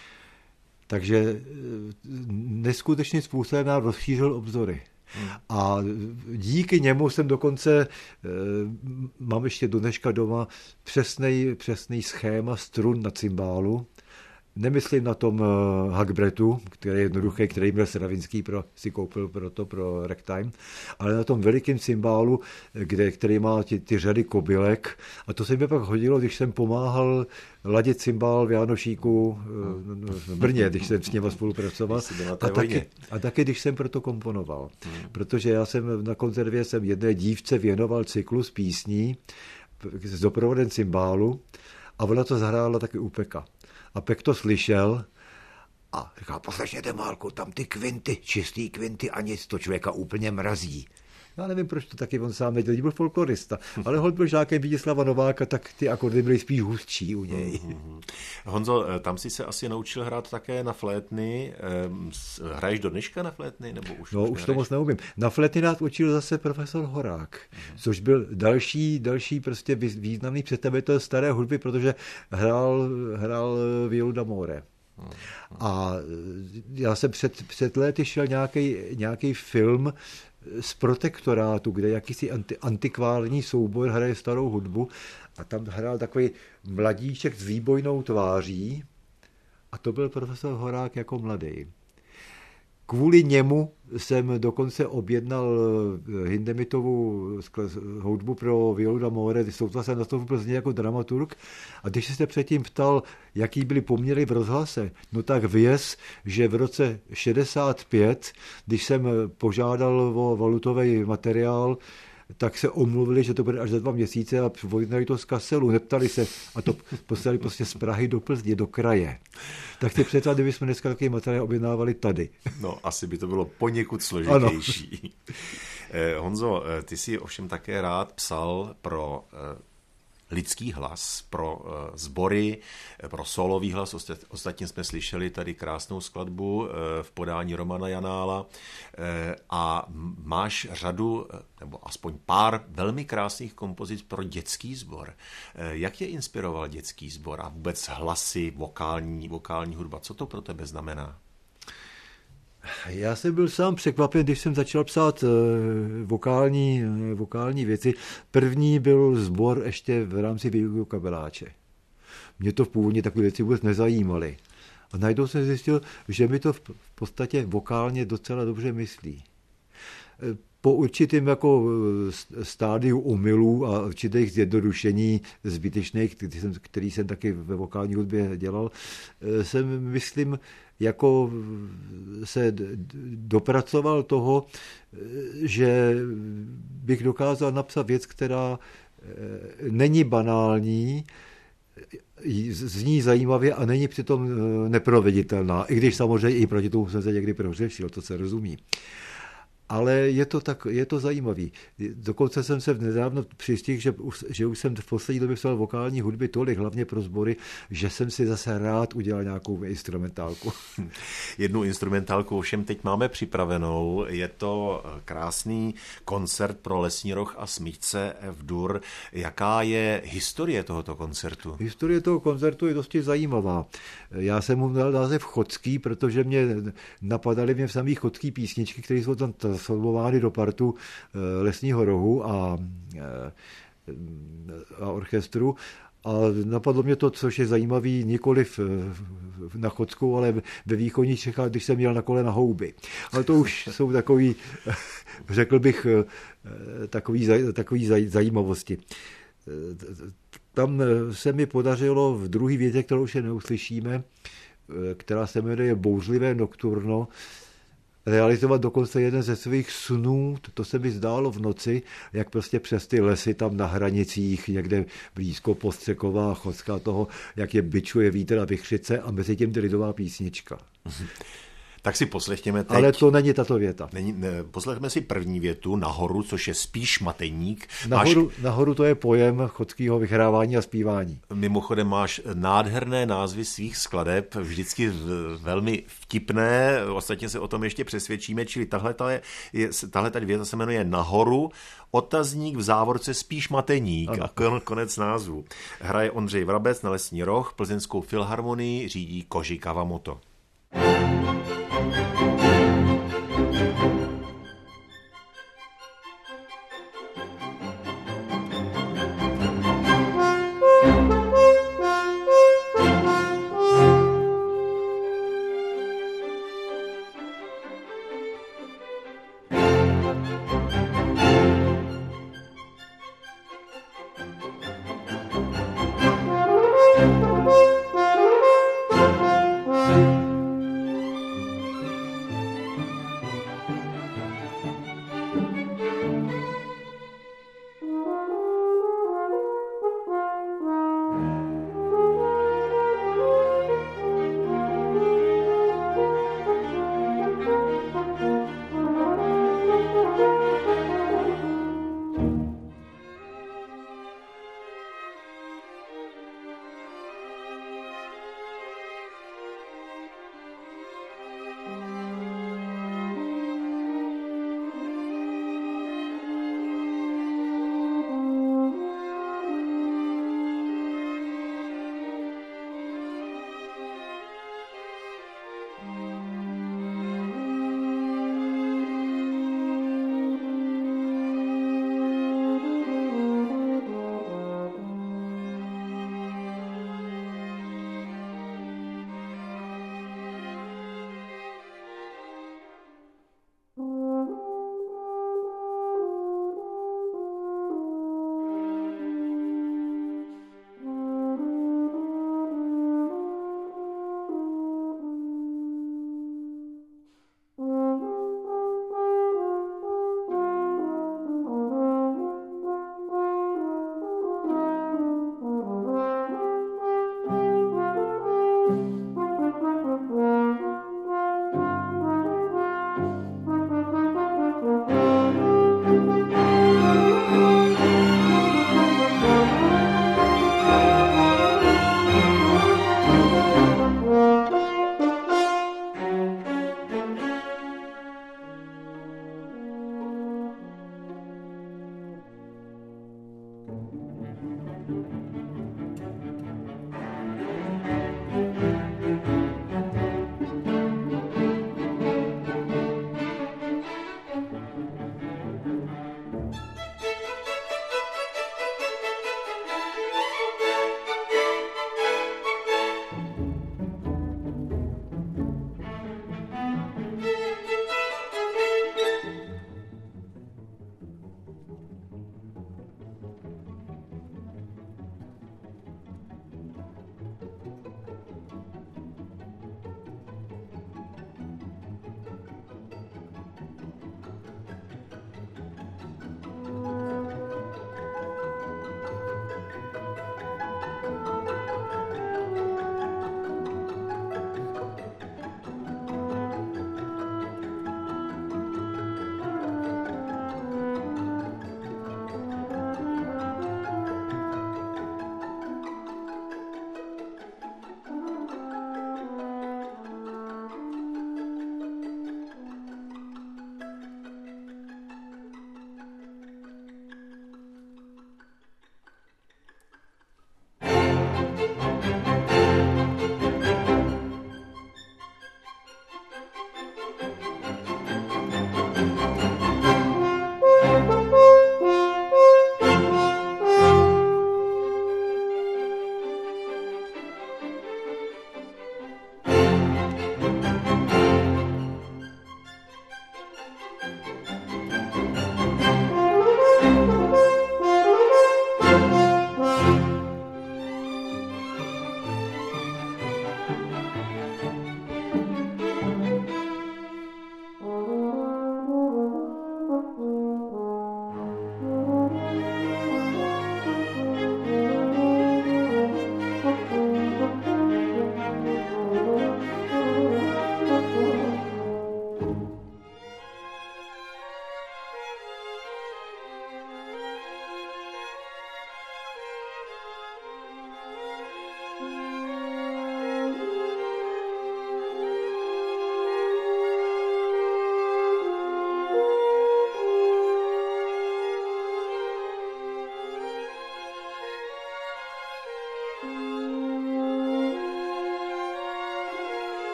Takže neskutečným způsobem nám rozšířil obzory. A díky němu jsem dokonce, mám ještě do dneška doma přesný schéma strun na cymbálu. Nemyslím na tom Hagbretu, který je jednoduchý, který měl Stravinský, si koupil pro ragtime, ale na tom velikém cymbálu, který má ty řady kobylek. A to se mi pak hodilo, když jsem pomáhal ladit cymbál v Jánošíku v Brně, když jsem s něma spolupracoval. A taky, když jsem proto komponoval. Protože já jsem na konzervě jedné dívce věnoval cyklus písní s doprovodem cymbálu a ona to zahrála taky u Peka. A Pek to slyšel a říká, poslechněte Málku, tam ty kvinty, čistý kvinty a nic, to člověka úplně mrazí. Já nevím, proč to taky on sám nedělal, byl folklorista, ale holt byl žákem Vítězslava Nováka, tak ty akordy byly spíš hustší u něj. Honzo, tam si se asi naučil hrát také na flétny. Hraješ do dneška na flétny? Nebo už to moc neumím. Na flétny nás učil zase profesor Horák, což byl další prostě významný představitel staré hudby, protože hrál violu d'amore. A já jsem před lety šel nějaký film z Protektorátu, kde jakýsi antikvární soubor hraje starou hudbu a tam hrál takový mladíček s výbojnou tváří a to byl profesor Horák jako mladý. Kvůli němu jsem dokonce objednal Hindemitovu hudbu pro violu d'amore, soustala jsem na to v Plzni jako dramaturg a když jste předtím ptal, jaký byly poměry v rozhlase, no tak věz, že v roce 65, když jsem požádal o valutový materiál, tak se omluvili, že to bude až za 2 měsíce a vodnali to z Kaselu, neptali se a to poslali prostě z Prahy do Plzně, do kraje. Tak ty představ, kdybychom dneska takový materiál objednávali tady. No, asi by to bylo poněkud složitější. Honzo, ty si ovšem také rád psal pro lidský hlas, pro sbory, pro solový hlas. Ostatně jsme slyšeli tady krásnou skladbu v podání Romana Janála a máš řadu, nebo aspoň pár velmi krásných kompozic pro dětský sbor. Jak je inspiroval dětský sbor a vůbec hlasy, vokální hudba? Co to pro tebe znamená? Já jsem byl sám překvapen, když jsem začal psát vokální věci. První byl sbor ještě v rámci Výuky kabeláče. Mě to v původně takové věci vůbec nezajímaly. A najednou jsem zjistil, že mi to v podstatě vokálně docela dobře myslí. Po určitým jako stádiu omylů a určitých zjednodušení zbytečných, který jsem taky ve vokální hudbě dělal, jsem, myslím, jako se dopracoval toho, že bych dokázal napsat věc, která není banální, zní zajímavě a není přitom neproveditelná, i když samozřejmě i proti tomu jsem se někdy prohřešil, to se rozumí. Ale je to zajímavý. Dokonce jsem se nedávno přistihl, že už jsem v poslední době psal vokální hudby tolik, hlavně pro sbory, že jsem si zase rád udělal nějakou instrumentálku. Jednu instrumentálku ovšem teď máme připravenou. Je to krásný koncert pro lesní roh a smyčce F-dur. Jaká je historie tohoto koncertu? Historie toho koncertu je dosti zajímavá. Já jsem mu dal název Chodský, protože napadaly mě v samých chodský písničky, které jsou tam transformovány do partu lesního rohu a orchestru. A napadlo mě to, což je zajímavý, nikoliv na Chodsku, ale ve východních Čechách, když jsem měl na kole na houby. Ale to už jsou takový, řekl bych, takový zajímavosti. tam se mi podařilo v druhé větě, kterou už neuslyšíme, která se jmenuje Bouřlivé nokturno, realizovat dokonce jeden ze svých snů. To se mi zdálo v noci, jak prostě přes ty lesy tam na hranicích, někde blízko Postřekova, Chodzka toho, jak je bičuje vítr a vichřice a mezi tím ty lidová písnička. Tak si poslechněme teď. Ale to není tato věta. Poslechme si první větu nahoru, což je spíš Mateník. Nahoru to je pojem chodského vyhrávání a zpívání. Mimochodem máš nádherné názvy svých skladeb, vždycky velmi vtipné, ostatně se o tom ještě přesvědčíme, čili tahle věta se jmenuje Nahoru, otazník v závorce spíš Mateník, ano. A konec názvu. Hraje Ondřej Vrabec na Lesní roh, Plzeňskou filharmonii řídí Koji Kawamoto.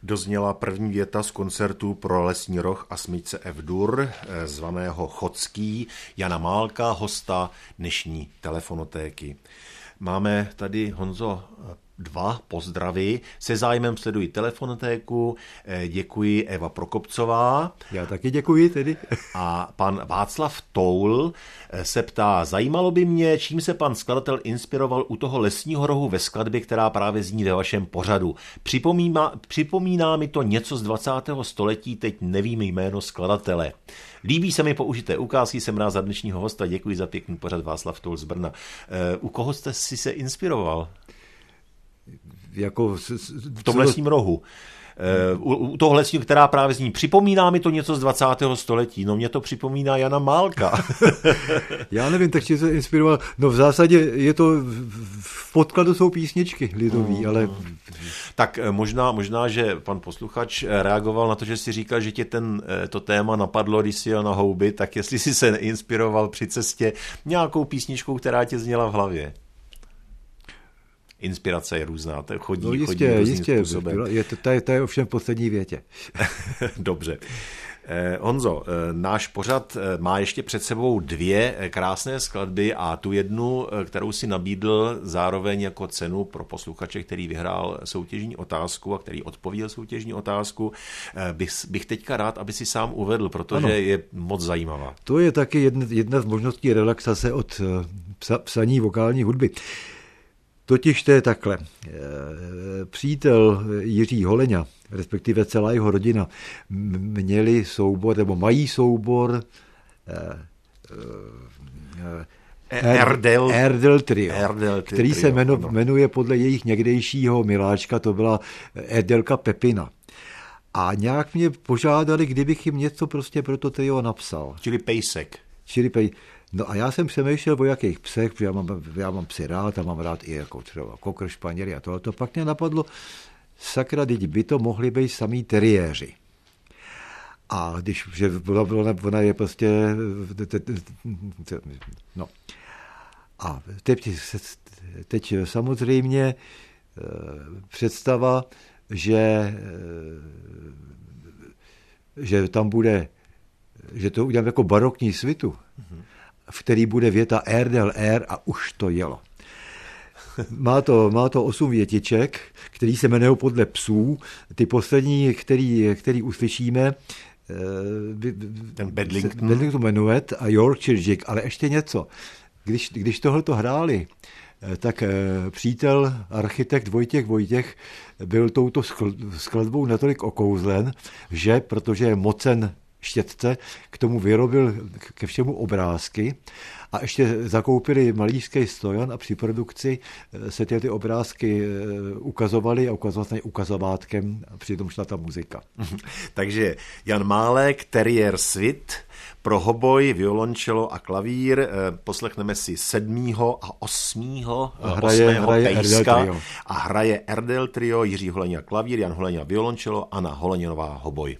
Dozněla první věta z koncertu pro Lesní roh a smyčce F-dur, zvaného Chodský, Jana Málka, hosta dnešní telefonotéky. Máme tady, Honzo, 2 pozdravy. Se zájmem sleduji telefonotéku. Děkuji Eva Prokopcová. Já taky děkuji tedy. A pan Václav Toul se ptá, zajímalo by mě, čím se pan skladatel inspiroval u toho Lesního rohu ve skladbě, která právě zní ve vašem pořadu. Připomíná mi to něco z 20. století, teď nevím jméno skladatele. Líbí se mi použité ukázky, jsem rád za dnešního hosta, děkuji za pěkný pořad, Václav Toul z Brna. U koho jste si se inspiroval? Jako v tom Lesním rohu. U toho Lesního, která právě zní, připomíná mi to něco z 20. století. No mě to připomíná Jana Málka. Já nevím, tak se inspiroval. No v zásadě je to, v podkladu jsou písničky lidový, ale... Tak možná, že pan posluchač reagoval na to, že si říkal, že tě to téma napadlo, když jsi jel na houby, tak jestli jsi se inspiroval při cestě nějakou písničkou, která tě zněla v hlavě. Inspirace je různá, to chodí různým způsobem. To je ovšem v poslední větě. Dobře. Honzo, náš pořad má ještě před sebou 2 krásné skladby a tu jednu, kterou si nabídl zároveň jako cenu pro posluchače, který vyhrál soutěžní otázku a který odpověděl soutěžní otázku, bych teďka rád, aby si sám uvedl, protože ano, je moc zajímavá. To je taky jedna z možností relaxace od psaní vokální hudby. Totiž to je takhle. Přítel Jiří Holeňa, respektive celá jeho rodina, měli soubor, nebo mají soubor Erdel Trio, který se jmenuje podle jejich někdejšího miláčka, to byla Erdelka Pepina. A nějak mě požádali, kdybych jim něco prostě pro to trio napsal. Čili pejsek. No a já jsem přemýšlel o jakých psech, protože já mám psy rád a mám rád i jako třeba kokr, španěly a tohle. Pak mě napadlo, sakra, teď by to mohli být samý teriéři. A když, že ona je prostě, no. A teď samozřejmě představa, že tam bude, že to udělám jako barokní svitu, v který bude věta Erdel a už to jelo. Má to 8 větiček, který se jmenují podle psů. Ty poslední, který uslyšíme, ten Bedlington Menuet a Yorkshire Jig, ale ještě něco. Když tohleto hráli, tak přítel, architekt Vojtěch byl touto skladbou natolik okouzlen, že, protože je mocen štětce, k tomu vyrobil ke všemu obrázky a ještě zakoupili malířský stojan a při produkci se ty obrázky ukazovaly a ukazovaly ukazovátkem a přitom šla ta muzika. Takže Jan Málek, Terrier Svit, pro hoboj, violončelo a klavír. Poslechneme si 7. a 8. pejska a hraje Erdel Trio, Jiří Holeňa klavír, Jan Holeňa violončelo, Anna Holeňová hoboj.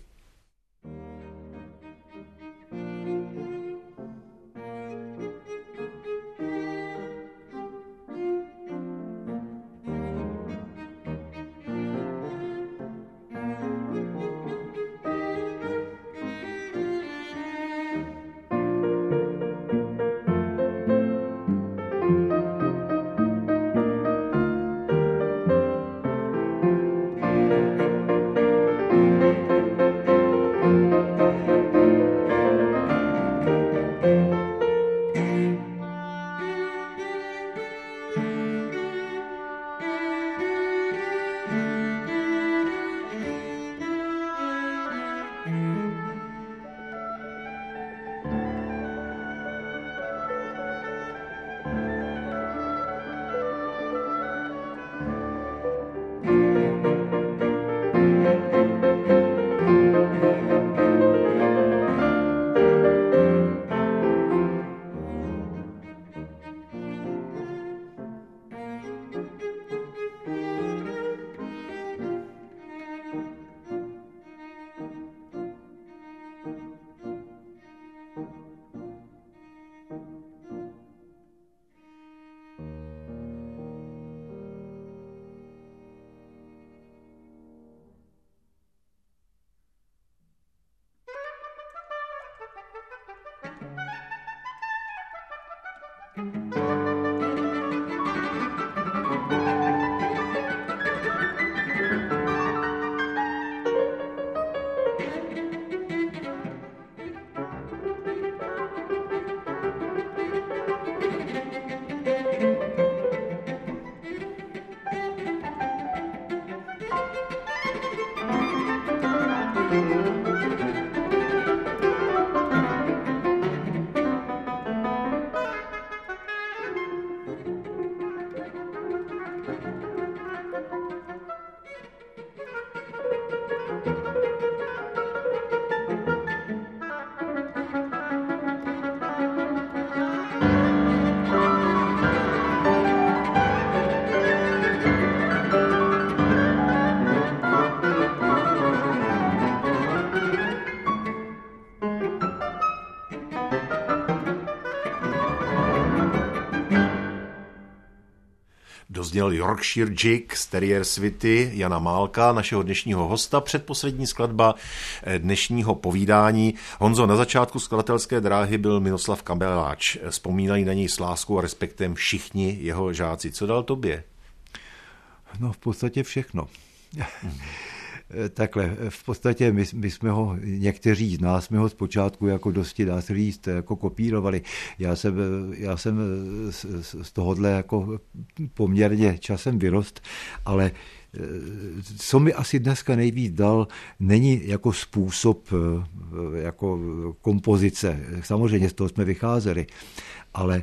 Dozněl Yorkshire Jig z Terrier Svity Jana Málka, našeho dnešního hosta, předposlední skladba dnešního povídání. Honzo, na začátku skladatelské dráhy byl Miroslav Kabeláč. Vzpomínají na něj s láskou a respektem všichni jeho žáci. Co dal tobě? No v podstatě všechno. Takhle, v podstatě my jsme ho, někteří z nás jsme ho zpočátku jako dosti, dá se říct, jako kopírovali. Já jsem z tohohle jako poměrně časem vyrost, ale co mi asi dneska nejvíc dal, není jako způsob jako kompozice. Samozřejmě z toho jsme vycházeli, ale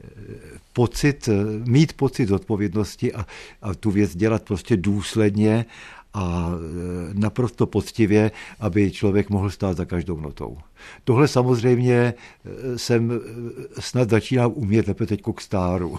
mít pocit odpovědnosti a tu věc dělat prostě důsledně a naprosto poctivě, aby člověk mohl stát za každou notou. Tohle samozřejmě jsem snad začínal umět lépe teďko k stáru.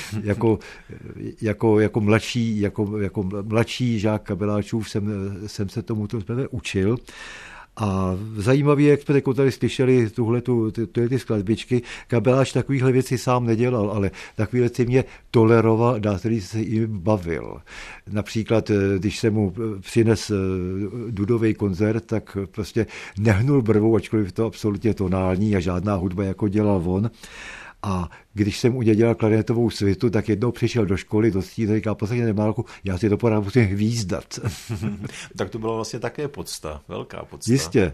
jako mladší žák Kabeláčův jsem se tomuto učil. A zajímavé, jak jsme tady slyšeli ty skladbičky, Kabeláč takovýhle věci sám nedělal, ale takové věci mě toleroval, dá se říct, se jim bavil. Například, když se mu přines dudový koncert, tak prostě nehnul brvou, ačkoliv to absolutně tonální a žádná hudba, jako dělal on. A když jsem u něj dělal klarinetovou svitu, tak jednou přišel do školy, do stínu, říká, posledně Málku, já si to pořád musím hvízdat. Tak to byla vlastně také podsta, velká podsta. Jistě.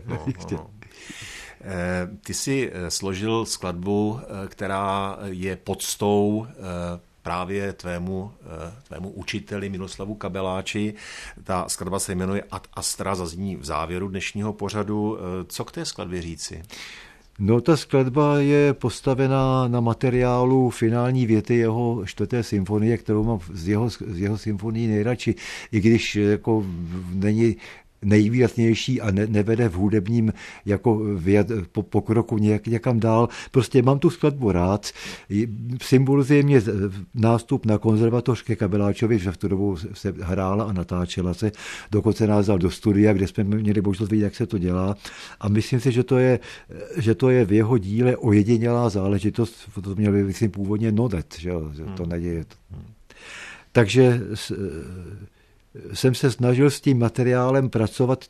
Ty jsi složil skladbu, která je podstou právě tvému učiteli Miroslavu Kabeláči. Ta skladba se jmenuje Ad Astra, zazní v závěru dnešního pořadu. Co k té skladbě říci? No, ta skladba je postavená na materiálu finální věty jeho 4. symfonie, kterou mám z jeho symfonií nejradši, i když jako není nejvýraznější a nevede v hudebním jako pokroku někam dál. Prostě mám tu skladbu rád. Symbolizuje mě nástup na konzervatoř ke Kabeláčovi, že v tu dobu se hrála a natáčela se. Dokonce nás dal do studia, kde jsme měli možnost vidět, jak se to dělá. A myslím si, že to je v jeho díle ojedinělá záležitost. To měl by, myslím, původně Nodet, že to neděje. Takže jsem se snažil s tím materiálem pracovat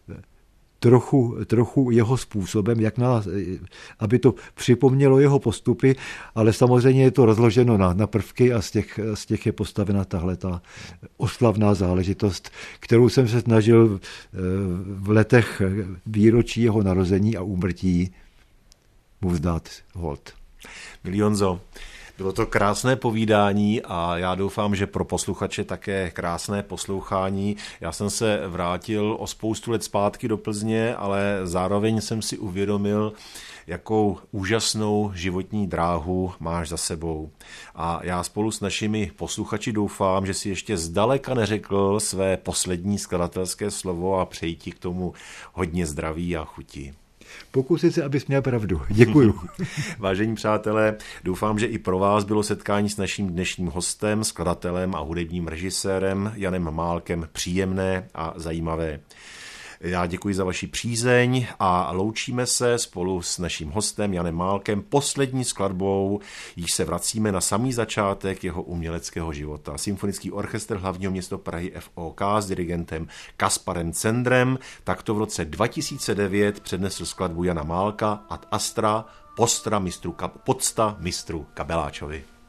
trochu jeho způsobem, aby to připomnělo jeho postupy, ale samozřejmě je to rozloženo na prvky a z těch je postavena tahleta oslavná záležitost, kterou jsem se snažil v letech výročí jeho narození a úmrtí mu vzdát hold. Milý Honzo, bylo to krásné povídání a já doufám, že pro posluchače také krásné poslouchání. Já jsem se vrátil o spoustu let zpátky do Plzně, ale zároveň jsem si uvědomil, jakou úžasnou životní dráhu máš za sebou. A já spolu s našimi posluchači doufám, že si ještě zdaleka neřekl své poslední skladatelské slovo a přeji ti k tomu hodně zdraví a chuti. Pokusit se, abys měl pravdu. Děkuju. Vážení přátelé, doufám, že i pro vás bylo setkání s naším dnešním hostem, skladatelem a hudebním režisérem Janem Málkem příjemné a zajímavé. Já děkuji za vaši přízeň a loučíme se spolu s naším hostem Janem Málkem poslední skladbou, již se vracíme na samý začátek jeho uměleckého života. Symfonický orchestr hlavního města Prahy FOK s dirigentem Kasparem Cendrem takto v roce 2009 přednesl skladbu Jana Málka Ad Astra Pocta mistru Kabeláčovi.